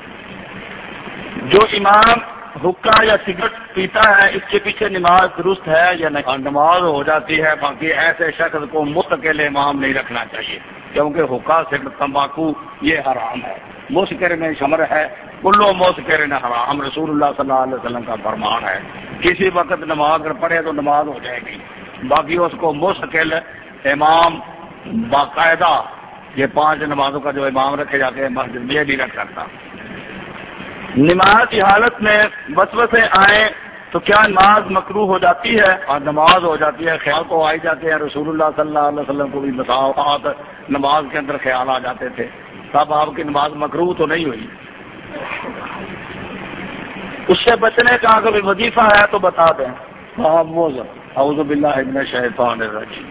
جو امام حکا یا سگریٹ پیتا ہے اس کے پیچھے نماز درست ہے یا نہیں؟ نماز ہو جاتی ہے. باقی ایسے شخص کو مستقل امام نہیں رکھنا چاہیے، کیونکہ حکا، سگریٹ، تمباکو یہ حرام ہے. مسکر میں شمر ہے، کلو مسکر نے حرام، رسول اللہ صلی اللہ علیہ وسلم کا فرمان ہے. کسی وقت نماز اگر پڑھے تو نماز ہو جائے گی. باقی اس کو مستقل امام باقاعدہ یہ 5 نمازوں کا جو امام رکھے جاتے ہیں مسجد میں، یہ بھی رکھ سکتا. نماز کی حالت میں وسوسے آئیں تو کیا نماز مکروہ ہو جاتی ہے؟ اور نماز ہو جاتی ہے. خیال تو آئی جاتے ہیں، رسول اللہ صلی اللہ علیہ وسلم کو بھی بتاؤ نماز کے اندر خیال آ جاتے تھے، تب آپ کی نماز مکروہ تو نہیں ہوئی. اس سے بچنے کا اگر وظیفہ ہے تو بتا دیں. اعوذ باللہ من الشیطان الرجیم.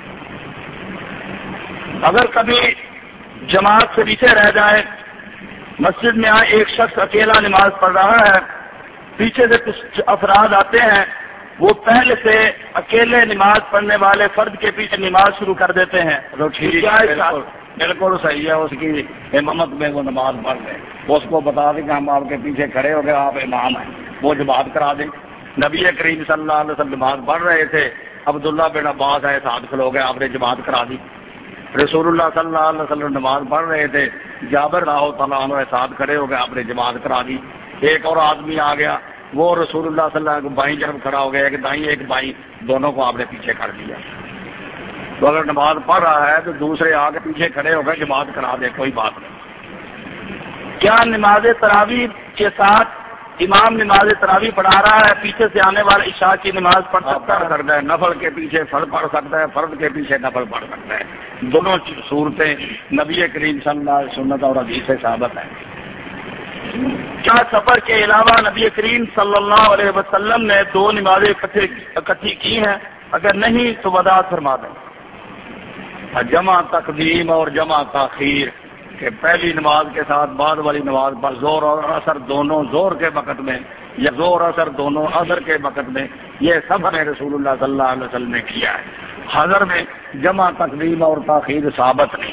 اگر کبھی جماعت سے پیچھے رہ جائے، مسجد میں آئے ایک شخص اکیلا نماز پڑھ رہا ہے، پیچھے سے کچھ افراد آتے ہیں، وہ پہلے سے اکیلے نماز پڑھنے والے فرد کے پیچھے نماز شروع کر دیتے ہیں، تو ٹھیک ہے، بالکل صحیح ہے. اس کی امامت میں وہ نماز پڑھ لیں، اس کو بتا دیں کہ ہم آپ کے پیچھے کھڑے ہو گئے، آپ امام ہیں، وہ جماعت کرا دیں. نبی کریم صلی اللہ علیہ وسلم نماز پڑھ رہے تھے، عبداللہ بن عباس ہے ساتھ کھلو گئے، آپ نے جماعت کرا دی۔ رسول اللہ صلی اللہ علیہ وسلم نماز پڑھ رہے تھے، جابر رضی اللہ تعالیٰ عنہ ساتھ کھڑے ہو گئے، آپ نے جماعت کرا دی۔ ایک اور آدمی آ گیا، وہ رسول اللہ صلی اللہ علیہ وسلم بائیں جانب کھڑا ہو گیا، ایک دائیں ایک بائیں، دونوں کو آپ نے پیچھے کر دیا۔ تو اگر نماز پڑھ رہا ہے تو دوسرے آ کے پیچھے کھڑے ہو گئے، جماعت کرا دے، کوئی بات نہیں۔ کیا نماز تراویح کے ساتھ امام نماز تراویح پڑھا رہا ہے، پیچھے سے آنے والا عشاء کی نماز پڑھ سکتا ہے؟ نفل کے پیچھے فرض پڑھ سکتا ہے، فرض کے پیچھے نفل پڑھ سکتا ہے۔ دونوں صورتیں نبی کریم صلی اللہ علیہ وسلم اور حدیث سے ثابت ہیں۔ کیا سفر کے علاوہ نبی کریم صلی اللہ علیہ وسلم نے دو نمازیں اکٹھی کی ہیں؟ اگر نہیں تو وضاحت فرما دیں۔ جمع تقدیم اور جمع تاخیر، کہ پہلی نماز کے ساتھ بعد والی نماز پر زور اور عصر دونوں زور کے وقت میں، یا زور عصر دونوں عصر کے وقت میں، یہ سب نے رسول اللہ صلی اللہ علیہ وسلم نے کیا ہے۔ حضر میں جمع تقدیم اور تاخیر ثابت نہیں۔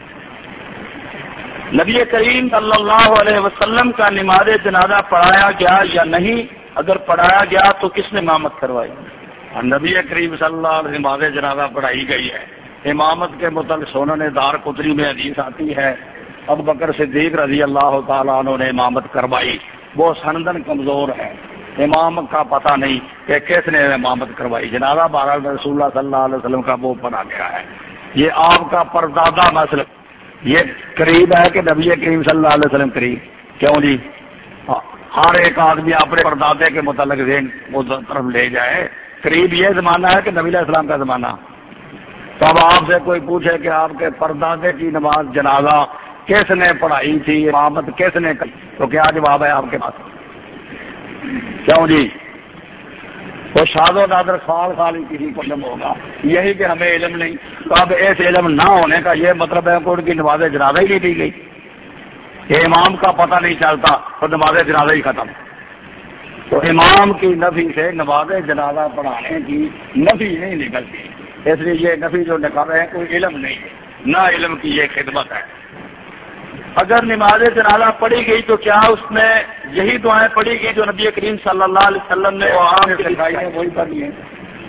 نبی کریم صلی اللہ علیہ وسلم کا نماز جنازہ پڑھایا گیا یا نہیں؟ اگر پڑھایا گیا تو کس نے امامت کروائی؟ نبی کریم صلی اللہ علیہ وسلم نماز جنازہ پڑھائی گئی ہے۔ امامت کے متعلق سنن دارقطنی میں حدیث آتی ہے، ابو بکر صدیق رضی اللہ تعالیٰ عنہ نے امامت کروائی، وہ سندن کمزور ہے، امام کا پتہ نہیں کہ کس نے امامت کروائی۔ جنازہ بہرحال رسول اللہ صلی اللہ علیہ وسلم کا وہ پڑھا گیا ہے۔ یہ آپ کا پردادہ مسئلہ، یہ قریب ہے کہ نبی کریم صلی اللہ علیہ وسلم قریب؟ کیوں جی؟ ہر ایک آدمی اپنے پردادے کے متعلق ذہن کو طرف لے جائے۔ قریب یہ زمانہ ہے کہ نبی علیہ السلام کا زمانہ؟ تو اب آپ سے کوئی پوچھے کہ آپ کے پردادے کی نماز جنازہ کس نے پڑھائی تھی، امامت کس نے کی، تو کیا جواب ہے آپ کے پاس؟ کیوں جی؟ وہ شاد و نادر سال خالی کسی کو علم ہوگا، یہی کہ ہمیں علم نہیں۔ تو اب ایسے علم نہ ہونے کا یہ مطلب ہے کہ ان کی نماز جنازہ ہی نہیں دی گئی، کہ امام کا پتہ نہیں چلتا تو نماز جنازہ ہی ختم۔ تو امام کی نفی سے نماز جنازہ پڑھانے کی نفی نہیں نکلتی، اس لیے یہ نفی جو نکال رہے ہیں کوئی علم نہیں ہے، نہ علم کی یہ خدمت ہے۔ اگر نماز جنازہ پڑھی گئی تو کیا اس میں یہی دعائیں پڑھی گئی جو نبی کریم صلی اللہ علیہ وسلم نے وہی پڑھی ہے؟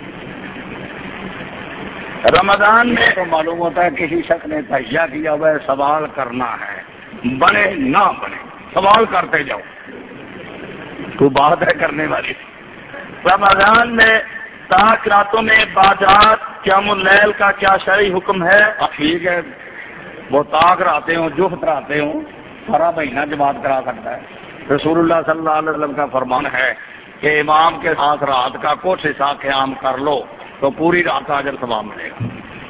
رمضان میں تو معلوم ہوتا ہے کسی شخص نے تہیہ کیا ہوا ہے، سوال کرنا ہے، بنے نہ بنے سوال کرتے جاؤ، تو بات ہے کرنے والی۔ رمضان میں تاک راتوں میں باجات قیام اللیل کا کیا شرعی حکم ہے؟ ٹھیک ہے، وہ تاک رہتے ہوں، جفت رہتے ہوں، سارا مہینہ جماعت کرا سکتا ہے۔ رسول اللہ صلی اللہ علیہ وسلم کا فرمان ہے کہ امام کے ساتھ رات کا کچھ حصہ قیام کر لو تو پوری رات کا اجر ثواب ملے گا۔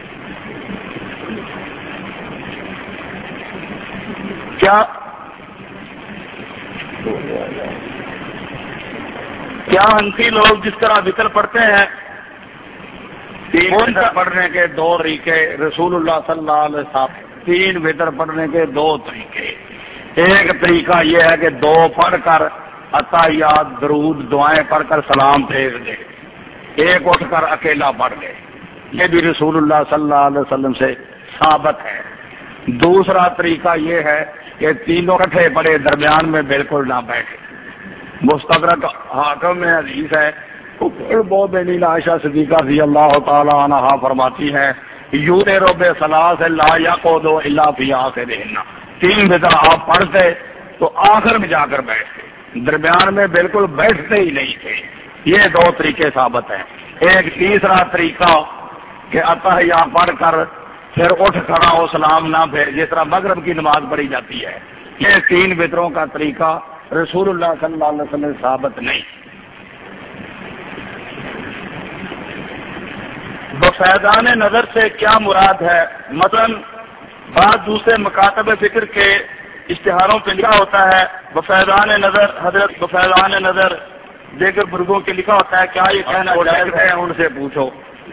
کیا حنفی لوگ جس طرح وتر پڑھتے ہیں، تین وتر پڑھنے کے دو طریقے رسول اللہ صلی اللہ علیہ وسلم، تین وتر پڑھنے کے دو طریقے۔ ایک طریقہ یہ ہے کہ دو پڑھ کر عطیات درود دعائیں پڑھ کر سلام بھیج دے، ایک اٹھ کر اکیلا پڑھ لے، یہ بھی رسول اللہ صلی اللہ علیہ وسلم سے ثابت ہے۔ دوسرا طریقہ یہ ہے کہ تینوں اکٹھے پڑھے، درمیان میں بالکل نہ بیٹھے۔ مستدرک حاکم میں حدیث ہے، المؤمنین عائشہ صدیقہ رضی اللہ تعالی عنہا فرماتی ہے، یونر بثلاث لا یقعد الا فی آخرہن، تین وتر آپ پڑھتے تو آخر میں جا کر بیٹھتے، درمیان میں بالکل بیٹھتے ہی نہیں تھے۔ یہ دو طریقے ثابت ہیں۔ ایک تیسرا طریقہ کہ اتحیہ پڑھ کر پھر اٹھ کھڑا ہو، سلام نہ پھر، جس طرح مغرب کی نماز پڑھی جاتی ہے۔ یہ تین وتروں کا طریقہ رسول اللہ صلی اللہ علیہ وسلم ثابت نہیں۔ بفیضان نظر سے کیا مراد ہے؟ مثلا بعض دوسرے مکاتب فکر کے اشتہاروں پہ لکھا ہوتا ہے بفیضان نظر، حضرت بفیضان نظر، دیگر بزرگوں کے لکھا ہوتا ہے، کیا یہ کہنا جائز ہے؟ ان سے پوچھو،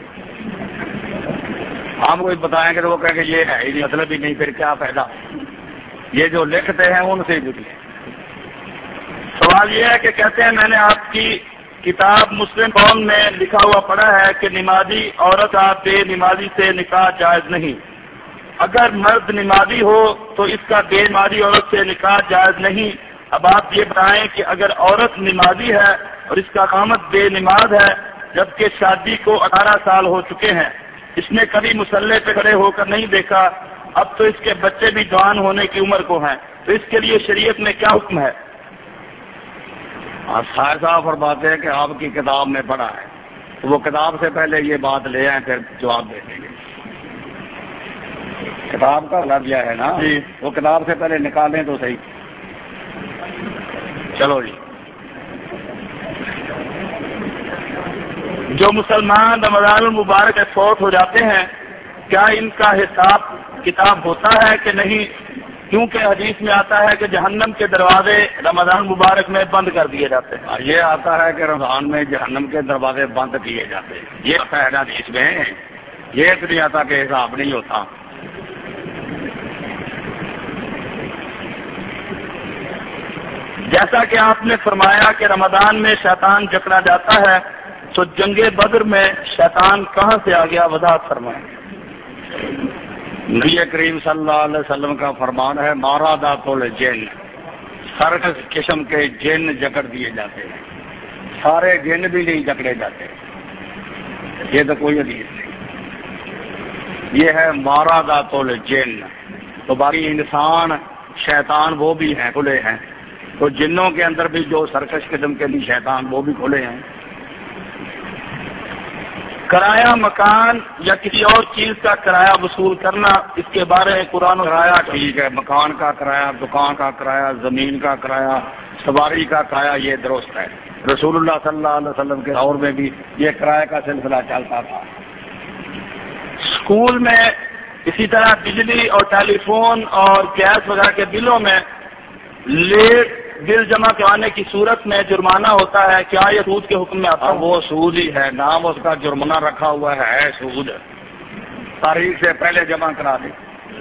ہم کوئی بتائیں گے تو وہ کہیں گے یہ ہے ہی نہیں، مطلب ہی نہیں، پھر کیا فائدہ؟ یہ جو لکھتے ہیں ان سے ہی پوچھیں۔ سوال یہ ہے کہ کہتے ہیں میں نے آپ کی کتاب مسلم قوم میں لکھا ہوا پڑھا ہے کہ نمازی عورت کا بے نمازی سے نکاح جائز نہیں، اگر مرد نمازی ہو تو اس کا بے نمازی عورت سے نکاح جائز نہیں۔ اب آپ یہ بتائیں کہ اگر عورت نمازی ہے اور اس کا قامت بے نماز ہے جبکہ شادی کو 18 سال ہو چکے ہیں، اس نے کبھی مسلح پہ کھڑے ہو کر نہیں دیکھا، اب تو اس کے بچے بھی جوان ہونے کی عمر کو ہیں، تو اس کے لیے شریعت میں کیا حکم ہے؟ صاحب فرماتے ہیں کہ آپ کی کتاب میں پڑھا ہے، وہ کتاب سے پہلے یہ بات لے آئیں پھر جواب دے دیں گے۔ کتاب کا لفظ ہے نا جی، وہ کتاب سے پہلے نکالیں تو صحیح۔ چلو جی۔ جو مسلمان رمضان المبارک میں فوت ہو جاتے ہیں، کیا ان کا حساب کتاب ہوتا ہے کہ نہیں؟ کیونکہ حدیث میں آتا ہے کہ جہنم کے دروازے رمضان مبارک میں بند کر دیے جاتے ہیں۔ یہ آتا ہے کہ رمضان میں جہنم کے دروازے بند کیے جاتے ہیں، یہ آتا ہے حدیث میں، یہ تو نہیں آتا کہ حساب نہیں ہوتا۔ جیسا کہ آپ نے فرمایا کہ رمضان میں شیطان جکڑا جاتا ہے، تو جنگ بدر میں شیطان کہاں سے آ گیا؟ وضاحت فرمائیں۔ نبی کریم صلی اللہ علیہ وسلم کا فرمان ہے مارا دات الجن، ہر قسم کے جن جکڑ دیے جاتے ہیں، سارے جن بھی نہیں جکڑے جاتے، یہ تو کوئی حدیث نہیں، یہ ہے مارا دات الجن۔ تو باقی انسان شیطان وہ بھی ہیں، کھلے ہیں، تو جنوں کے اندر بھی جو سرکش قسم کے بھی شیطان وہ بھی کھلے ہیں۔ کرایہ مکان یا کسی اور چیز کا کرایہ وصول کرنا، اس کے بارے میں قرآن کرایہ ٹھیک ہے، مکان کا کرایہ، دکان کا کرایہ، زمین کا کرایہ، سواری کا کرایہ، یہ درست ہے۔ رسول اللہ صلی اللہ علیہ وسلم کے دور میں بھی یہ کرایہ کا سلسلہ چلتا تھا۔ اسکول میں اسی طرح بجلی اور ٹیلی فون اور گیس وغیرہ کے بلوں میں لیٹ بل جمع کروانے کی صورت میں جرمانہ ہوتا ہے، کیا یہ سود کے حکم میں آتا ہے؟ وہ سود ہی ہے، نام اس کا جرمانہ رکھا ہوا ہے سود، تاریخ سے پہلے جمع کرا دیں۔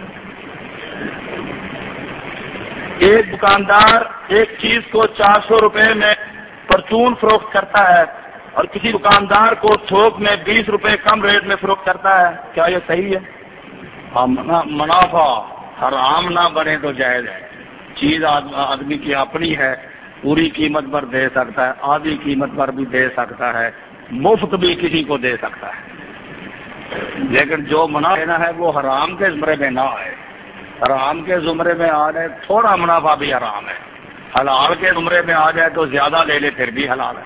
ایک دکاندار ایک چیز کو 400 روپے میں پرچون فروخت کرتا ہے اور کسی دکاندار کو تھوک میں 20 روپے کم ریٹ میں فروخت کرتا ہے، کیا یہ صحیح ہے؟ منافع حرام نہ بنے تو جائز ہے، چیز آدمی کی اپنی ہے، پوری قیمت پر دے سکتا ہے، آدھی قیمت پر بھی دے سکتا ہے، مفت بھی کسی کو دے سکتا ہے، لیکن جو منافع لینا ہے وہ حرام کے زمرے میں نہ آئے، حرام کے زمرے میں آ جائے تھوڑا منافع بھی حرام ہے، حلال کے زمرے میں آ جائے تو زیادہ لے لے پھر بھی حلال ہے۔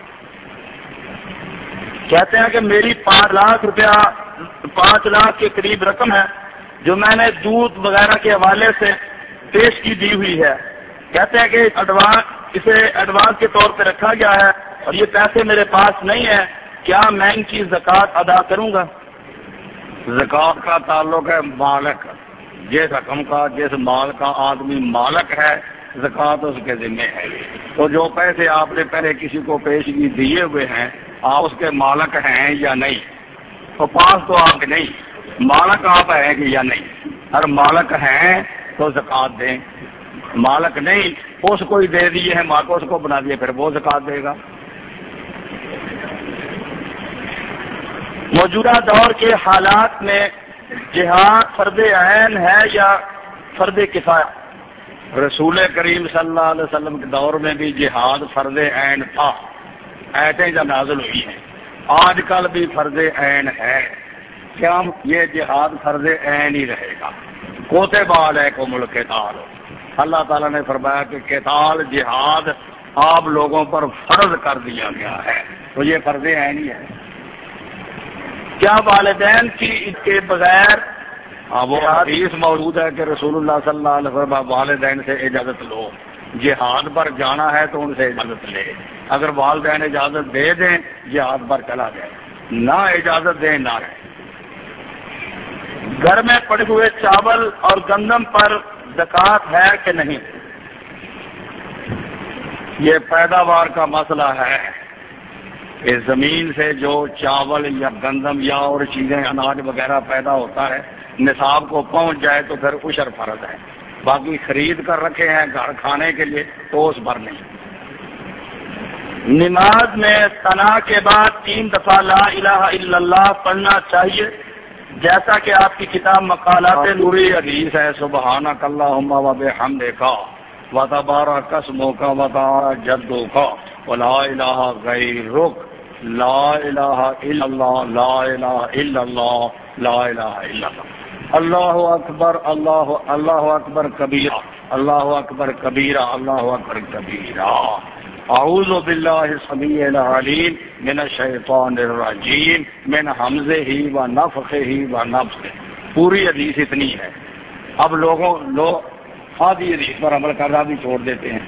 کہتے ہیں کہ میری 5 لاکھ روپیہ 5 لاکھ کے قریب رقم ہے جو میں نے دودھ وغیرہ کے حوالے سے پیش کی دی ہوئی ہے، کہتے ہیں کہ اسے ایڈوانس کے طور پہ رکھا گیا ہے اور یہ پیسے میرے پاس نہیں ہے، کیا میں ان کی زکوٰۃ ادا کروں گا؟ زکوٰۃ کا تعلق ہے مالک، جس رقم کا جس مال کا آدمی مالک ہے زکوٰۃ اس کے ذمہ ہے۔ تو جو پیسے آپ نے پہلے کسی کو پیشگی دیے ہوئے ہیں، آپ اس کے مالک ہیں یا نہیں؟ تو پاس تو آپ کے نہیں، مالک آپ ہیں کہ یا نہیں؟ اگر مالک ہیں تو زکوٰۃ دیں، مالک نہیں اس کو ہی دے دیے ہیں، ماں کو اس کو بنا دیے پھر وہ زکوٰۃ دے گا۔ موجودہ دور کے حالات میں جہاد فرض عین ہے یا فرض کفایہ؟ رسول کریم صلی اللہ علیہ وسلم کے دور میں بھی جہاد فرض عین تھا، ایسے جب نازل ہوئی ہیں، آج کل بھی فرض عین ہے، کیا یہ جہاد فرض عین ہی رہے گا؟ کوتب علیکم القتال، اللہ تعالیٰ نے فرمایا کہ قتال جہاد آپ لوگوں پر فرض کر دیا گیا ہے، تو یہ فرض عین ہی ہے۔ کیا والدین کی اس کے بغیر وہ حدیث موجود ہے کہ رسول اللہ صلی اللہ علیہ وسلم والدین سے اجازت لو، جہاد پر جانا ہے تو ان سے اجازت لے، اگر والدین اجازت دے دیں جہاد پر چلا جائے، نہ اجازت دیں نہ رہے۔ گھر میں پڑے ہوئے چاول اور گندم پر زکوٰۃ ہے کہ نہیں؟ یہ پیداوار کا مسئلہ ہے کہ زمین سے جو چاول یا گندم یا اور چیزیں اناج وغیرہ پیدا ہوتا ہے نصاب کو پہنچ جائے تو پھر عشر فرض ہے، باقی خرید کر رکھے ہیں گھر کھانے کے لیے تو اس پر نہیں۔ نماز میں ثنا کے بعد 3 دفعہ لا الہ الا اللہ پڑھنا چاہیے جیسا کہ آپ کی کتاب مقالات نوری حدیث ہے سبحانک اللہم و بحمدک وتبارک اسمک وتعالی جدک ولا الہ غیرک، لا الہ الا اللہ لا الہ الا اللہ لا الہ الا اللہ اللہ اکبر اللہ اکبر کبیرہ اللہ اکبر کبیرہ اللہ اکبر کبیرہ اعوذ باللہ السمیع العلیم من الشیطان الرجیم من حمزہ ونفخہ ونفثہ. پوری حدیث اتنی ہے. اب لوگ آدھی حدیث پر عمل کرنا بھی چھوڑ دیتے ہیں.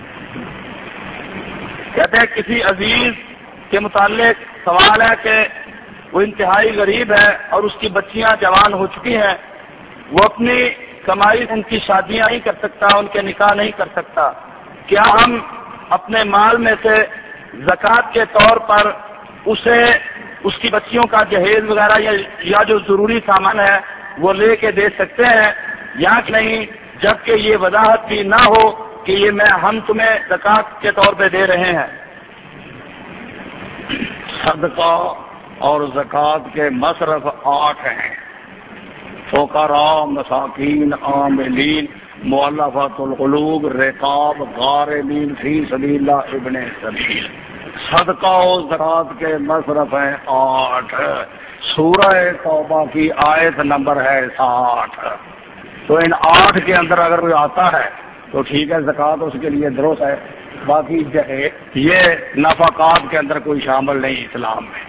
کہتے ہیں کسی عزیز کے متعلق سوال ہے کہ وہ انتہائی غریب ہے اور اس کی بچیاں جوان ہو چکی ہیں، وہ اپنی کمائی ان کی شادیاں نہیں کر سکتا، ان کے نکاح نہیں کر سکتا. کیا ہم اپنے مال میں سے زکوٰۃ کے طور پر اسے اس کی بچیوں کا جہیز وغیرہ یا جو ضروری سامان ہے وہ لے کے دے سکتے ہیں یا کہ نہیں، جبکہ یہ وضاحت بھی نہ ہو کہ یہ ہم تمہیں زکوٰۃ کے طور پہ دے رہے ہیں؟ صدقہ اور زکوٰۃ کے مصرف 8 ہیں. فقراء، مساکین، عاملین، مؤلفۃ القلوب، رقاب، غارمین فی سبیل اللہ، ابن سبیل. صدقہ و زکوٰۃ کے مصرف ہیں 8. سورہ توبہ کی آیت نمبر ہے 60. تو ان 8 کے اندر اگر کوئی آتا ہے تو ٹھیک ہے، زکوٰۃ اس کے لیے درست ہے. باقی یہ نفقات کے اندر کوئی شامل نہیں اسلام میں.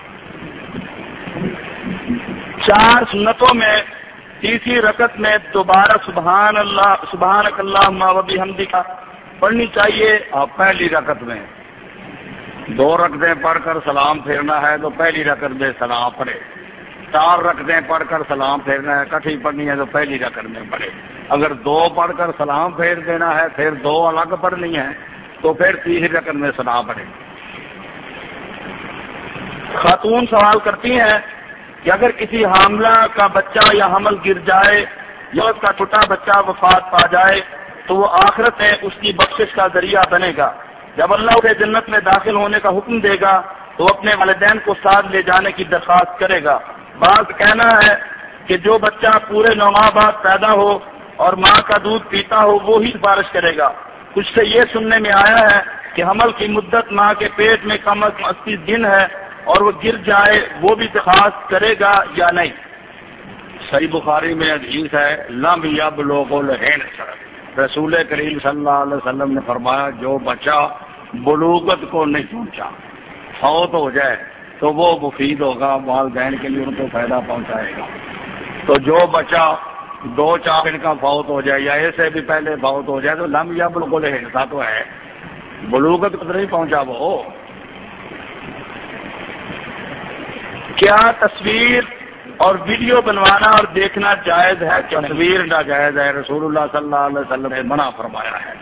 4 سنتوں میں تیسری رکعت میں دوبارہ سبحان اللہم و بحمدک پڑھنی چاہیے. پہلی رکعت میں 2 رکعتیں پڑھ کر سلام پھیرنا ہے تو پہلی رکعت میں سلام پڑھے. 4 رکعتیں پڑھ کر سلام پھیرنا ہے، اکٹھی پڑھنی ہے تو پہلی رکعت میں پڑھے. اگر 2 پڑھ کر سلام پھیر دینا ہے پھر 2 الگ پڑھنی ہے تو پھر تیسری رکعت میں سلام پڑھے. خاتون سوال کرتی ہیں کہ اگر کسی حاملہ کا بچہ یا حمل گر جائے یا اس کا چھوٹا بچہ وفات پا جائے تو وہ آخرت میں اس کی بخشش کا ذریعہ بنے گا. جب اللہ اسے جنت میں داخل ہونے کا حکم دے گا تو وہ اپنے والدین کو ساتھ لے جانے کی درخواست کرے گا. بعض کہنا ہے کہ جو بچہ پورے 9 ماہ بعد پیدا ہو اور ماں کا دودھ پیتا ہو وہی سفارش کرے گا. کچھ سے یہ سننے میں آیا ہے کہ حمل کی مدت ماں کے پیٹ میں کم از کم 80 دن ہے اور وہ گر جائے وہ بھی درخواست کرے گا یا نہیں؟ صحیح بخاری میں حدیث ہے لم یبلغ الحنث. رسول کریم صلی اللہ علیہ وسلم نے فرمایا جو بچہ بلوغت کو نہیں پہنچا فوت ہو جائے تو وہ مفید ہوگا، والدین کے لیے ان کو فائدہ پہنچائے گا. تو جو بچہ 2-4 دن کا فوت ہو جائے یا ایسے بھی پہلے فوت ہو جائے تو لم یبلغ الحنث تو ہے، بلوغت کو نہیں پہنچا وہ. کیا تصویر اور ویڈیو بنوانا اور دیکھنا جائز ہے؟ تصویر ناجائز ہے، رسول اللہ صلی اللہ علیہ وسلم نے منع فرمایا ہے.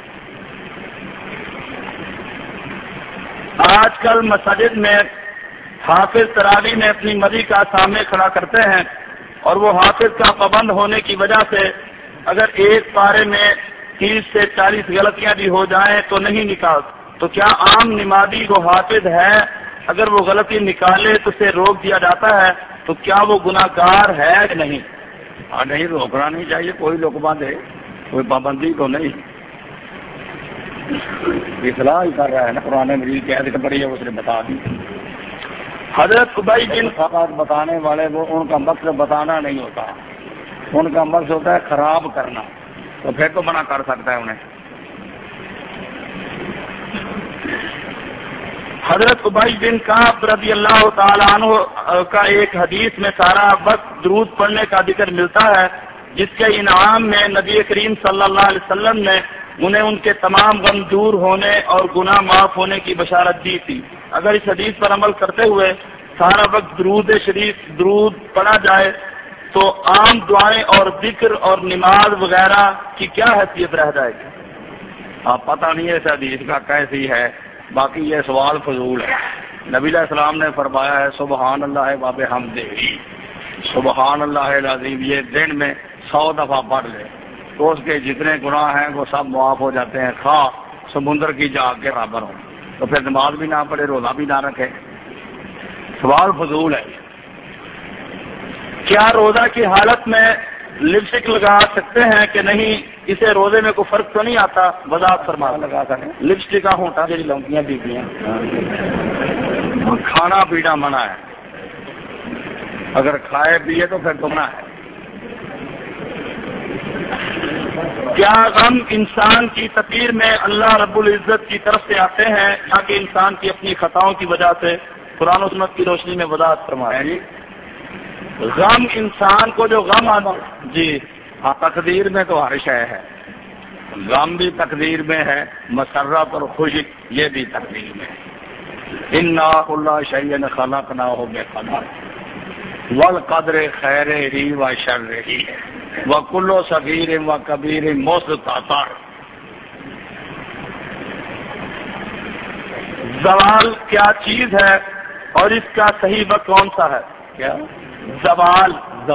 آج کل مساجد میں حافظ تراویح میں اپنی مرضی کا سامنے کھڑا کرتے ہیں اور وہ حافظ کا پابند ہونے کی وجہ سے اگر ایک پارے میں 30 سے 40 غلطیاں بھی ہو جائیں تو نہیں نکال. تو کیا عام نمازی جو حافظ ہے اگر وہ غلطی نکالے تو اسے روک دیا جاتا ہے تو کیا وہ گناہ گار ہے کہ نہیں؟ نہیں، روکنا نہیں چاہیے. کوئی لقمہ دے، کوئی پابندی تو نہیں. اصلاح ہی کر رہا ہے نا. قرآن مجید کی آیت پڑھی ہے اس نے بتا دی. حضرت ابی بن بتانے والے وہ ان کا مقصد بتانا نہیں ہوتا، ان کا مقصد ہوتا ہے خراب کرنا، تو پھر تو منع کر سکتا ہے انہیں. حضرت ابی بن کعب رضی اللہ تعالیٰ عنہ کا ایک حدیث میں سارا وقت درود پڑھنے کا ذکر ملتا ہے جس کے انعام میں نبی کریم صلی اللہ علیہ وسلم نے انہیں ان کے تمام غم دور ہونے اور گناہ معاف ہونے کی بشارت دی تھی. اگر اس حدیث پر عمل کرتے ہوئے سارا وقت درود پڑھا جائے تو عام دعائیں اور ذکر اور نماز وغیرہ کی کیا حیثیت رہ جائے گی؟ اب پتہ نہیں ہے اس حدیث کا کیسی ہے، باقی یہ سوال فضول ہے. نبی علیہ السلام نے فرمایا ہے سبحان اللہ و بحمدہ، سبحان اللہ العظیم، یہ دن میں 100 دفعہ پڑھ لے تو اس کے جتنے گناہ ہیں وہ سب معاف ہو جاتے ہیں، خواہ سمندر کی جھاگ کے برابر ہوں. تو پھر نماز بھی نہ پڑھے، روزہ بھی نہ رکھے. سوال فضول ہے. کیا روزہ کی حالت میں لپسٹک لگا سکتے ہیں کہ نہیں؟ اسے روزے میں کوئی فرق تو نہیں آتا؟ وضاحت فرما. لگا سکیں لپسٹک کا ہوتا جی لونکیاں بیبیاں کھانا پینا منع ہے، اگر کھائے پیے تو پھر تو منع ہے۔ کیا غم انسان کی تقدیر میں اللہ رب العزت کی طرف سے آتے ہیں یا کہ انسان کی اپنی خطاؤں کی وجہ سے؟ قرآن و سنت کی روشنی میں وضاحت فرمائیں جی۔ غم انسان کو جو غم آنا جی ہاں، تقدیر میں تو ہر شے ہے، غم بھی تقدیر میں ہے، مسرت اور خوشی یہ بھی تقدیر میں ہے۔ انا کل شیء خلقناہ بقدر والقدر خیر ہی و شر ہی وکل صغیر و کبیر مستطر۔ زوال کیا چیز ہے اور اس کا صحیح وقت کون سا ہے؟ کیا زوال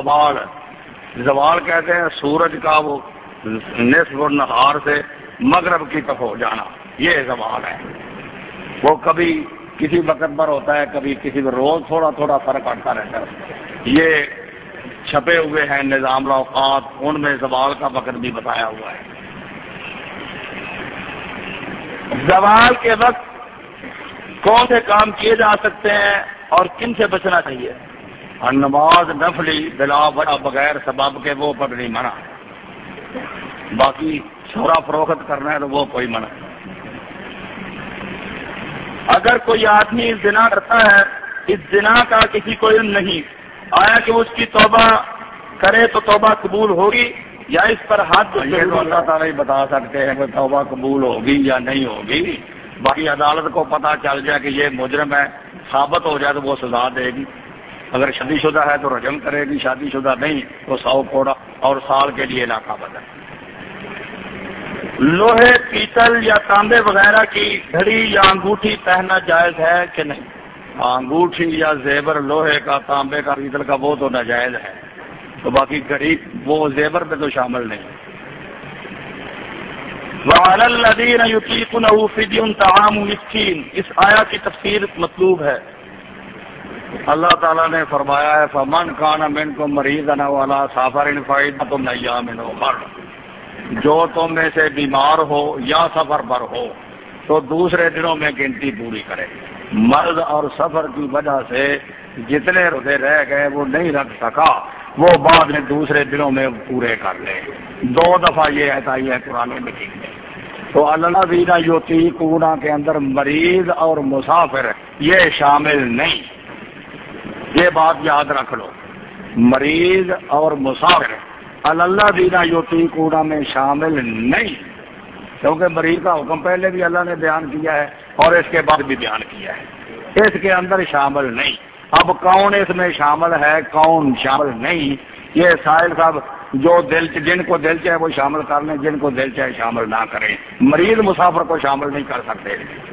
زوال کہتے ہیں سورج کا وہ نصف النہار سے مغرب کی طرف ہو جانا، یہ زوال ہے۔ وہ کبھی کسی وقت پر ہوتا ہے، کبھی کسی پر، روز تھوڑا تھوڑا فرق پڑتا رہتا ہے۔ یہ چھپے ہوئے ہیں نظام الاوقات، ان میں زوال کا وقت بھی بتایا ہوا ہے۔ زوال کے وقت کون سے کام کیے جا سکتے ہیں اور کن سے بچنا چاہیے؟ اور نماز نفلی بلا وجہ بغیر سبب کے وہ پر نہیں منع، باقی شورا فروخت کرنا ہے تو وہ کوئی منع ہے۔ اگر کوئی آدمی زنا کرتا ہے، اس زنا کا کسی کو علم نہیں، آیا کہ وہ اس کی توبہ کرے تو توبہ قبول ہوگی یا اس پر حد؟ یہ تو اللہ تعالیٰ ہی بتا سکتے ہیں کہ توبہ قبول ہوگی یا نہیں ہوگی، باقی عدالت کو پتہ چل جائے کہ یہ مجرم ہے، ثابت ہو جائے تو وہ سزا دے گی۔ اگر شادی شدہ ہے تو رجم کرے گی، شادی شدہ نہیں تو 100 کوڑا اور سال کے لیے علاقہ بدل۔ لوہے، پیتل یا تانبے وغیرہ کی گھڑی یا انگوٹھی پہننا جائز ہے کہ نہیں؟ انگوٹھی یا زیور لوہے کا، تانبے کا، پیتل کا وہ تو ناجائز ہے، تو باقی گھڑی وہ زیور میں تو شامل نہیں۔ وَعَلَى الَّذِينَ يُطِيقُونَهُ فِدْيَةٌ طَعَامُ مِسْكِينٍ، اس آیت کی تفسیر مطلوب ہے۔ اللہ تعالیٰ نے فرمایا ہے فَمَنْ كَانَ مِنْكُمْ مَرِيضًا أَوْ عَلَىٰ سَفَرٍ فَعِدَّةٌ مِنْ أَيَّامٍ أُخَرَ، جو تم میں سے بیمار ہو یا سفر پر ہو تو دوسرے دنوں میں گنتی پوری کرے۔ مرض اور سفر کی وجہ سے جتنے روزے رہ گئے وہ نہیں رکھ سکا، وہ بعد میں دوسرے دنوں میں پورے کر لے۔ 2 دفعہ یہ آئی ہے قرآن مجید میں۔ تو الذین یطیقون کے اندر مریض اور مسافر یہ شامل نہیں، یہ بات یاد رکھ لو، مریض اور مسافر الذین یطیقون میں شامل نہیں، کیونکہ مریض کا حکم پہلے بھی اللہ نے بیان کیا ہے اور اس کے بعد بھی بیان کیا ہے، اس کے اندر شامل نہیں۔ اب کون اس میں شامل ہے، کون شامل نہیں، یہ سائل صاحب جو جن کو دل چاہے وہ شامل کر لیں، جن کو دل چاہے شامل نہ کریں، مریض مسافر کو شامل نہیں کر سکتے۔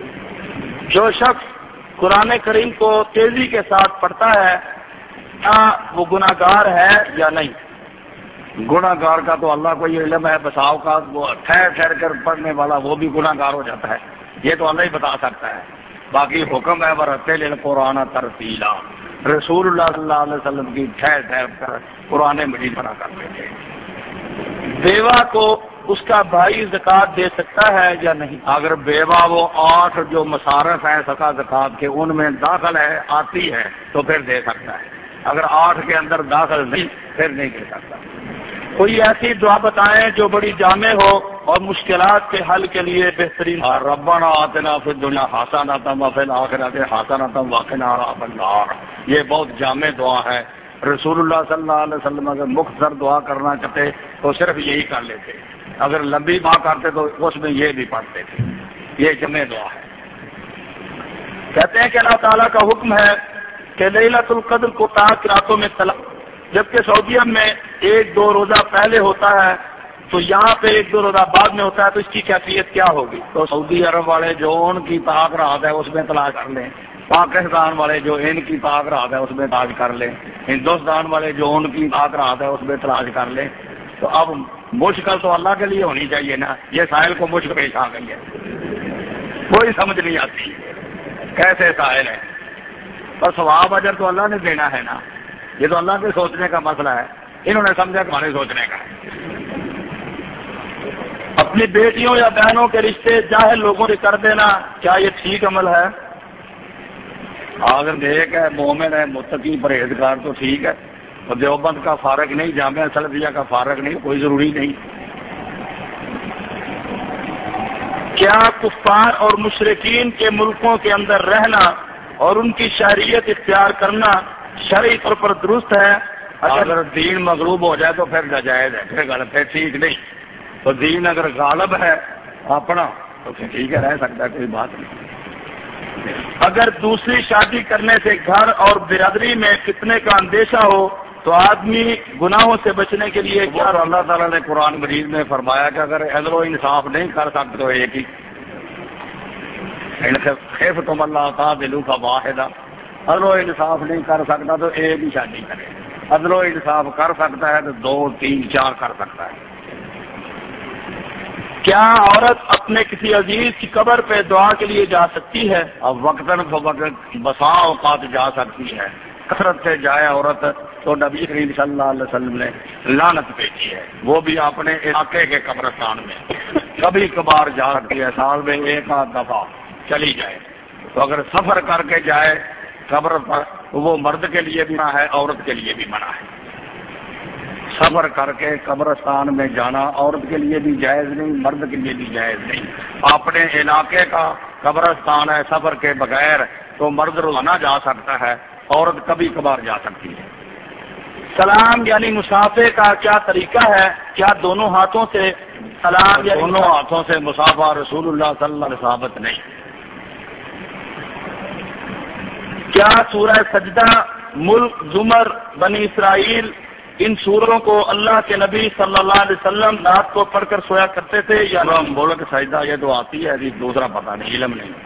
جو شخص قرآن کریم کو تیزی کے ساتھ پڑھتا ہے کیا وہ گناہ گار ہے یا نہیں؟ گناہ گار کا تو اللہ کو یہ علم ہے، بساؤ کا وہ ٹھہر ٹھہر کر پڑھنے والا وہ بھی گناہ گار ہو جاتا ہے، یہ تو اللہ ہی بتا سکتا ہے۔ باقی حکم ہے ورتل القرآن ترتیلا، رسول اللہ صلی اللہ علیہ وسلم کی ٹھہر ٹھہر کر قرآن مجید پڑھا کرتے تھے۔ بیوہ کو اس کا بھائی زکوٰۃ دے سکتا ہے یا نہیں؟ اگر بیوہ وہ 8 جو مصارف ہیں صدقہ زکوٰۃ کے ان میں داخل ہے، آتی ہے تو پھر دے سکتا ہے، اگر 8 کے اندر داخل نہیں پھر نہیں دے سکتا۔ کوئی ایسی دعا بتائیں جو بڑی جامع ہو اور مشکلات کے حل کے لیے بہترین۔ ربنا آتنا فی الدنیا حسنۃ وفی الآخرۃ حسنۃ وقنا عذاب النار، یہ بہت جامع دعا ہے۔ رسول اللہ صلی اللہ علیہ وسلم اگر مختصر دعا کرنا چاہتے تو صرف یہی کر لیتے، اگر لمبی دعا کرتے تو اس میں یہ بھی پڑھتے تھے، یہ جامع دعا ہے۔ کہتے ہیں کہ اللہ تعالیٰ کا حکم ہے کہ لیلۃ القدر کو پاک راتوں میں طلب، جبکہ سعودیہ میں 1-2 روزہ پہلے ہوتا ہے تو یہاں پہ 1-2 روزہ بعد میں ہوتا ہے، تو اس کی کیفیت کیا ہوگی؟ تو سعودی عرب والے جو ان کی پاک رات ہے اس میں تلاش کر لیں، پاکستان والے جو ان کی پاک رات ہے اس میں تلاش کر لیں، ہندوستان والے جو ان کی پاک رات ہے اس میں تلاش کر لیں۔ تو اب مشکل تو اللہ کے لیے ہونی چاہیے نا، یہ سائل کو مشکل پیش آ گئی ہے، کوئی سمجھ نہیں آتی کیسے سائل ہے، اور ثواب اجر تو اللہ نے دینا ہے نا، یہ تو اللہ کے سوچنے کا مسئلہ ہے، انہوں نے سمجھا کہ ہمارے سوچنے کا ہے۔ اپنی بیٹیوں یا بہنوں کے رشتے جاہل لوگوں سے کر دینا کیا یہ ٹھیک عمل ہے؟ اگر نیک ہے، مومن ہے، متقی، پرہیزگار تو ٹھیک ہے، اور دیوبند کا فارغ نہیں، جامعہ سلفیہ کا فارغ نہیں، کوئی ضروری نہیں۔ کیا کفار اور مشرکین کے ملکوں کے اندر رہنا اور ان کی شہریت اختیار کرنا شرعی طور پر درست ہے؟ اگر دین مغلوب ہو جائے تو پھر ناجائز ہے، پھر غلط ہے، ٹھیک نہیں۔ تو دین اگر غالب ہے اپنا تو پھر ٹھیک ہے، رہ سکتا ہے، کوئی بات نہیں۔ اگر دوسری شادی کرنے سے گھر اور برادری میں فتنے کا اندیشہ ہو تو آدمی گناہوں سے بچنے کے لیے کیا؟ اللہ تعالیٰ نے قرآن مجید میں فرمایا کہ اگر عدل و انصاف نہیں کر سکتے تو ایک ہی خیف تم اللہ تعالیٰ کا واحدہ، عدل و انصاف نہیں کر سکتا تو ایک ہی شادی کرے، عدل و انصاف کر سکتا ہے تو 2 3 4 کر سکتا ہے۔ کیا عورت اپنے کسی عزیز کی قبر پہ دعا کے لیے جا سکتی ہے؟ اب وقتاً فوقت بسا اوقات جا سکتی ہے، کثرت سے جائے عورت تو نبی کریم صلی اللہ علیہ وسلم نے لعنت بھیجی ہے، وہ بھی اپنے علاقے کے قبرستان میں کبھی کبھار جا سکتی ہے، سال میں 1 دفعہ چلی جائے۔ تو اگر سفر کر کے جائے قبر پر تو وہ مرد کے لیے بھی منع ہے، عورت کے لیے بھی منع ہے۔ سفر کر کے قبرستان میں جانا عورت کے لیے بھی جائز نہیں، مرد کے لیے بھی جائز نہیں۔ اپنے علاقے کا قبرستان ہے سفر کے بغیر تو مرد روزانہ جا سکتا ہے، عورت کبھی کبھار جا سکتی ہے۔ سلام یعنی مسافے کا کیا طریقہ ہے؟ کیا دونوں ہاتھوں سے سلام یعنی دونوں ہاتھوں سے مسافہ رسول اللہ صلی اللہ علیہ وسلم ثابت نہیں۔ کیا سورہ سجدہ، ملک، زمر، بنی اسرائیل، ان سوروں کو اللہ کے نبی صلی اللہ علیہ وسلم رات کو پڑھ کر سویا کرتے تھے یا ملک سجدہ یہ تو آتی ہے، دوسرا پتہ نہیں، علم نہیں۔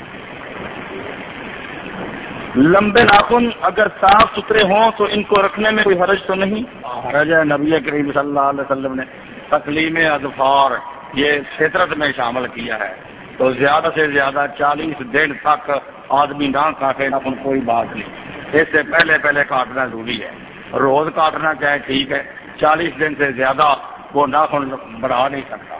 لمبے ناخن اگر صاف ستھرے ہوں تو ان کو رکھنے میں کوئی حرج تو نہیں؟ حرج ہے، نبی کریم صلی اللہ علیہ وسلم نے تکلیم اظفار یہ فطرت میں شامل کیا ہے، تو زیادہ سے زیادہ 40 دن تک آدمی نہ کاٹے ناخن، کوئی بات نہیں، اس سے پہلے کاٹنا ضروری ہے۔ روز کاٹنا چاہے ٹھیک ہے، 40 دن سے زیادہ وہ ناخن بڑھا نہیں سکتا۔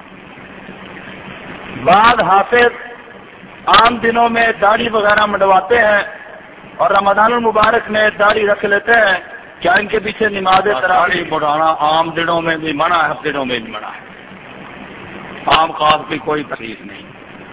بعض حافظ عام دنوں میں داڑھی وغیرہ منڈواتے ہیں اور رمضان المبارک میں داڑھی رکھ لیتے ہیں، کیا ان کے پیچھے نماز داڑھی بڑھانا عام دنوں میں بھی منع ہے، ہر دنوں میں بھی منع ہے، عام خاص کی کوئی تکلیف نہیں۔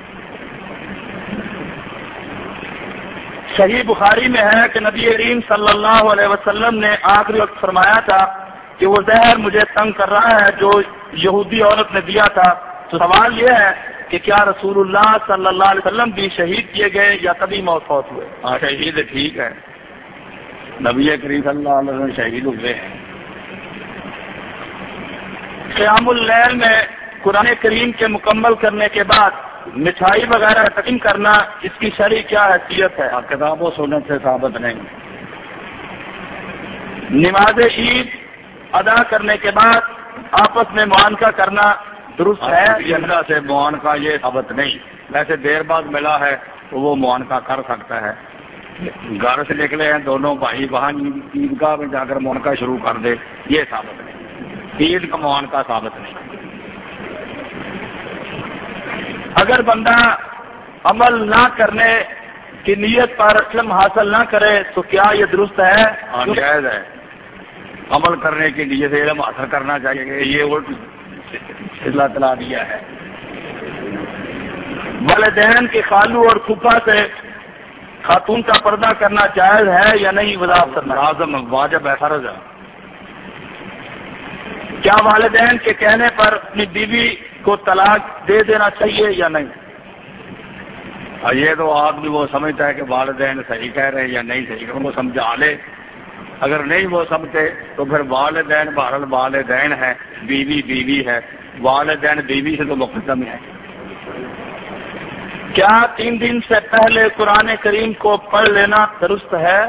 صحیح بخاری میں ہے کہ نبی کریم صلی اللہ علیہ وسلم نے آخری وقت فرمایا تھا کہ وہ زہر مجھے تنگ کر رہا ہے جو یہودی عورت نے دیا تھا۔ تو سوال یہ ہے کہ کیا رسول اللہ صلی اللہ علیہ وسلم بھی شہید کیے گئے یا کبھی موت فوت ہوئے؟ شہید ٹھیک ہے، نبی کریم صلی اللہ علیہ وسلم شہید ہوئے ہیں۔ قیام اللیل میں قرآن کریم کے مکمل کرنے کے بعد مٹھائی وغیرہ تقسیم کرنا، اس کی شرعی کیا حیثیت ہے؟ کتاب و سنت سے ثابت نہیں۔ نماز عید ادا کرنے کے بعد آپس میں معانقہ کرنا درست ہے؟ اللہ سے معانقہ یہ ثابت نہیں، ویسے دیر بعد ملا ہے تو وہ معانقہ کر سکتا ہے۔ گھر سے نکلے ہیں دونوں بھائی وہاں عیدگاہ میں جا کر معانقہ شروع کر دے، یہ ثابت نہیں، عید کا معانقہ ثابت نہیں۔ اگر بندہ عمل نہ کرنے کی نیت پر علم حاصل نہ کرے تو کیا یہ درست ہے؟ جائز ہے، عمل کرنے کی نیت سے علم حاصل کرنا چاہیے، یہ اللہ تعالیٰ دیا ہے۔ والدین کے خالو اور پھپھا سے خاتون کا پردہ کرنا جائز ہے یا نہیں؟ وضاحت کرنا۔ لازم واجب ہے، فرض ہے۔ کیا والدین کے کہنے پر اپنی بیوی کو طلاق دے دینا چاہیے یا نہیں؟ یہ تو آدمی وہ سمجھتا ہے کہ والدین صحیح کہہ رہے ہیں یا نہیں صحیح، ان کو سمجھا لے، اگر نہیں وہ سمجھتے تو پھر والدین بہرحال والدین ہے، بیوی بیوی ہے، والدین بیوی سے تو مقدم ہے۔ کیا 3 دن سے پہلے قرآن کریم کو پڑھ لینا درست ہے؟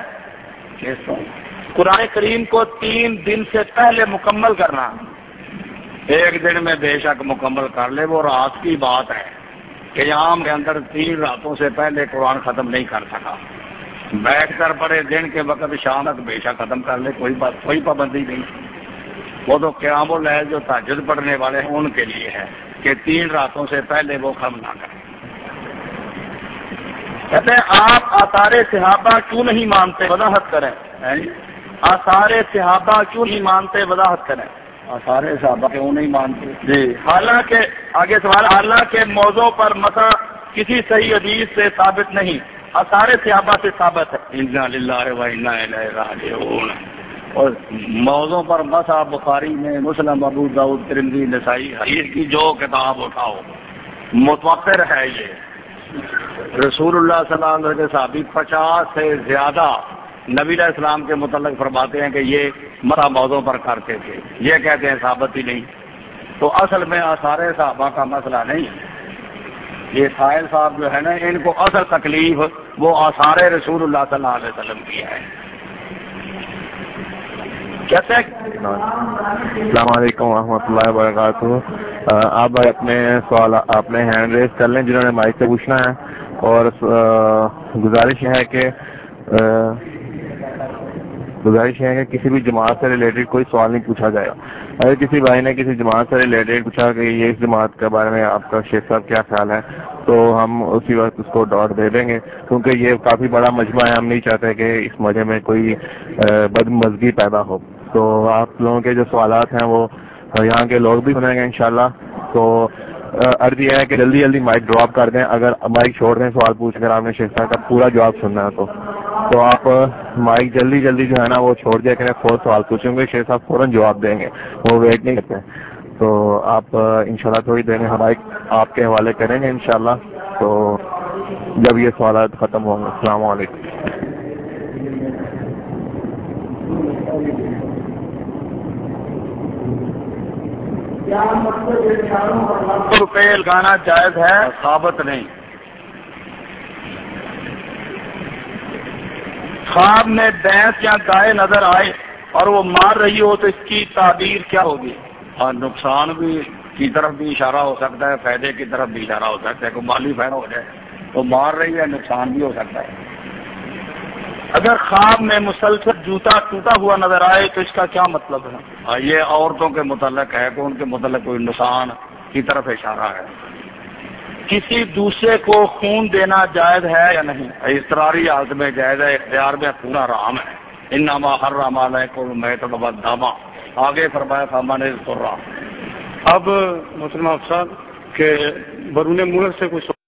قرآن کریم کو 3 دن سے پہلے مکمل کرنا؟ ایک دن میں بے شک مکمل کر لے، وہ رات کی بات ہے، قیام کے اندر 3 راتوں سے پہلے قرآن ختم نہیں کر سکا، بیٹھ کر پڑھے دن کے وقت شام تک بے شک ختم کر لے، کوئی پابندی نہیں۔ وہ تو قیام اللیل جو تہجد پڑھنے والے ہیں ان کے لیے ہے کہ 3 راتوں سے پہلے وہ ختم نہ کریں۔ کہتے ہیں آپ آثار صحابہ کیوں نہیں مانتے، وضاحت کریں. آثار صحابہ کیوں نہیں مانتے، وضاحت کریں. آثار صحابہ کیوں نہیں مانتے؟ جی، حالانکہ آگے سوال، حالانکہ موضوع پر مسا کسی صحیح حدیث سے ثابت نہیں، آثار صحابہ سے ثابت ہے. انا للہ و انا الیہ راجعون. اور موضوع پر مسا بخاری میں، مسلم، ابو داؤد، ترمذی، نسائی، حدیث کی جو کتاب اٹھاؤ متواتر ہے. یہ رسول اللہ صلی اللہ علیہ وسلم کے صحابی 50 سے زیادہ نبی علیہ السلام کے متعلق فرماتے ہیں کہ یہ مسا موضوع پر کرتے تھے، یہ کہتے ہیں ثابت ہی نہیں. تو اصل میں آثار صحابہ کا مسئلہ نہیں. یہ سائل صاحب جو ہے نا، ان کو اصل تکلیف وہ آثار رسول اللہ صلی اللہ علیہ وسلم کی ہے. کہتے ہیں السلام علیکم ورحمۃ اللہ وبرکاتہ. آپ بھائی اپنے سوال اپنے ہینڈ ریز کر لیں جنہوں نے مائک سے پوچھنا ہے، اور گزارش ہے کہ کسی بھی جماعت سے ریلیٹڈ کوئی سوال نہیں پوچھا جائے گا. اگر کسی بھائی نے کسی جماعت سے ریلیٹڈ پوچھا کہ یہ اس جماعت کے بارے میں آپ کا شیخ صاحب کیا خیال ہے، تو ہم اسی وقت اس کو ڈاٹ دے دیں گے، کیونکہ یہ کافی بڑا مجمع ہے. ہم نہیں چاہتے کہ اس مجمع میں کوئی بدمزگی پیدا ہو. تو آپ لوگوں کے جو سوالات ہیں وہ یہاں کے لوگ بھی سنیں گے انشاءاللہ. تو عرض یہ ہے کہ جلدی جلدی مائک ڈراپ کر دیں. اگر مائک چھوڑ دیں سوال پوچھ کر آپ نے شیخ صاحب کا پورا جواب سننا ہے تو آپ مائک جلدی جلدی جو ہے نا وہ چھوڑ دیا کریں. فوراً سوال پوچھیں گے، شیخ صاحب فوراً جواب دیں گے، وہ ویٹ نہیں کرتے. تو آپ انشاءاللہ تھوڑی دیر میں مائک آپ کے حوالے کریں گے انشاءاللہ، تو جب یہ سوالات ختم ہوں گے. السلام علیکم. روپے لگانا جائز ہے؟ ثابت نہیں. خواب میں بھینس یا گائے نظر آئے اور وہ مار رہی ہو تو اس کی تعبیر کیا ہوگی؟ اور نقصان بھی کی طرف بھی اشارہ ہو سکتا ہے، فائدے کی طرف بھی اشارہ ہو سکتا ہے. کوئی مالی فائدہ ہو جائے تو مار رہی ہے، نقصان بھی ہو سکتا ہے. اگر خواب میں مسلسل جوتا ٹوٹا ہوا نظر آئے تو اس کا کیا مطلب ہے؟ یہ عورتوں کے متعلق ہے کہ ان کے متعلق کوئی نقصان کی طرف اشارہ ہے. کسی دوسرے کو خون دینا جائز ہے یا نہیں؟ اضطراری حالت میں جائز ہے، اختیار میں پورا حرام ہے. انما حرم علیکم المیتۃ والدم، آگے فرمایا فمن اضطر. اب مسلم صاحب کے برون ملک سے کچھ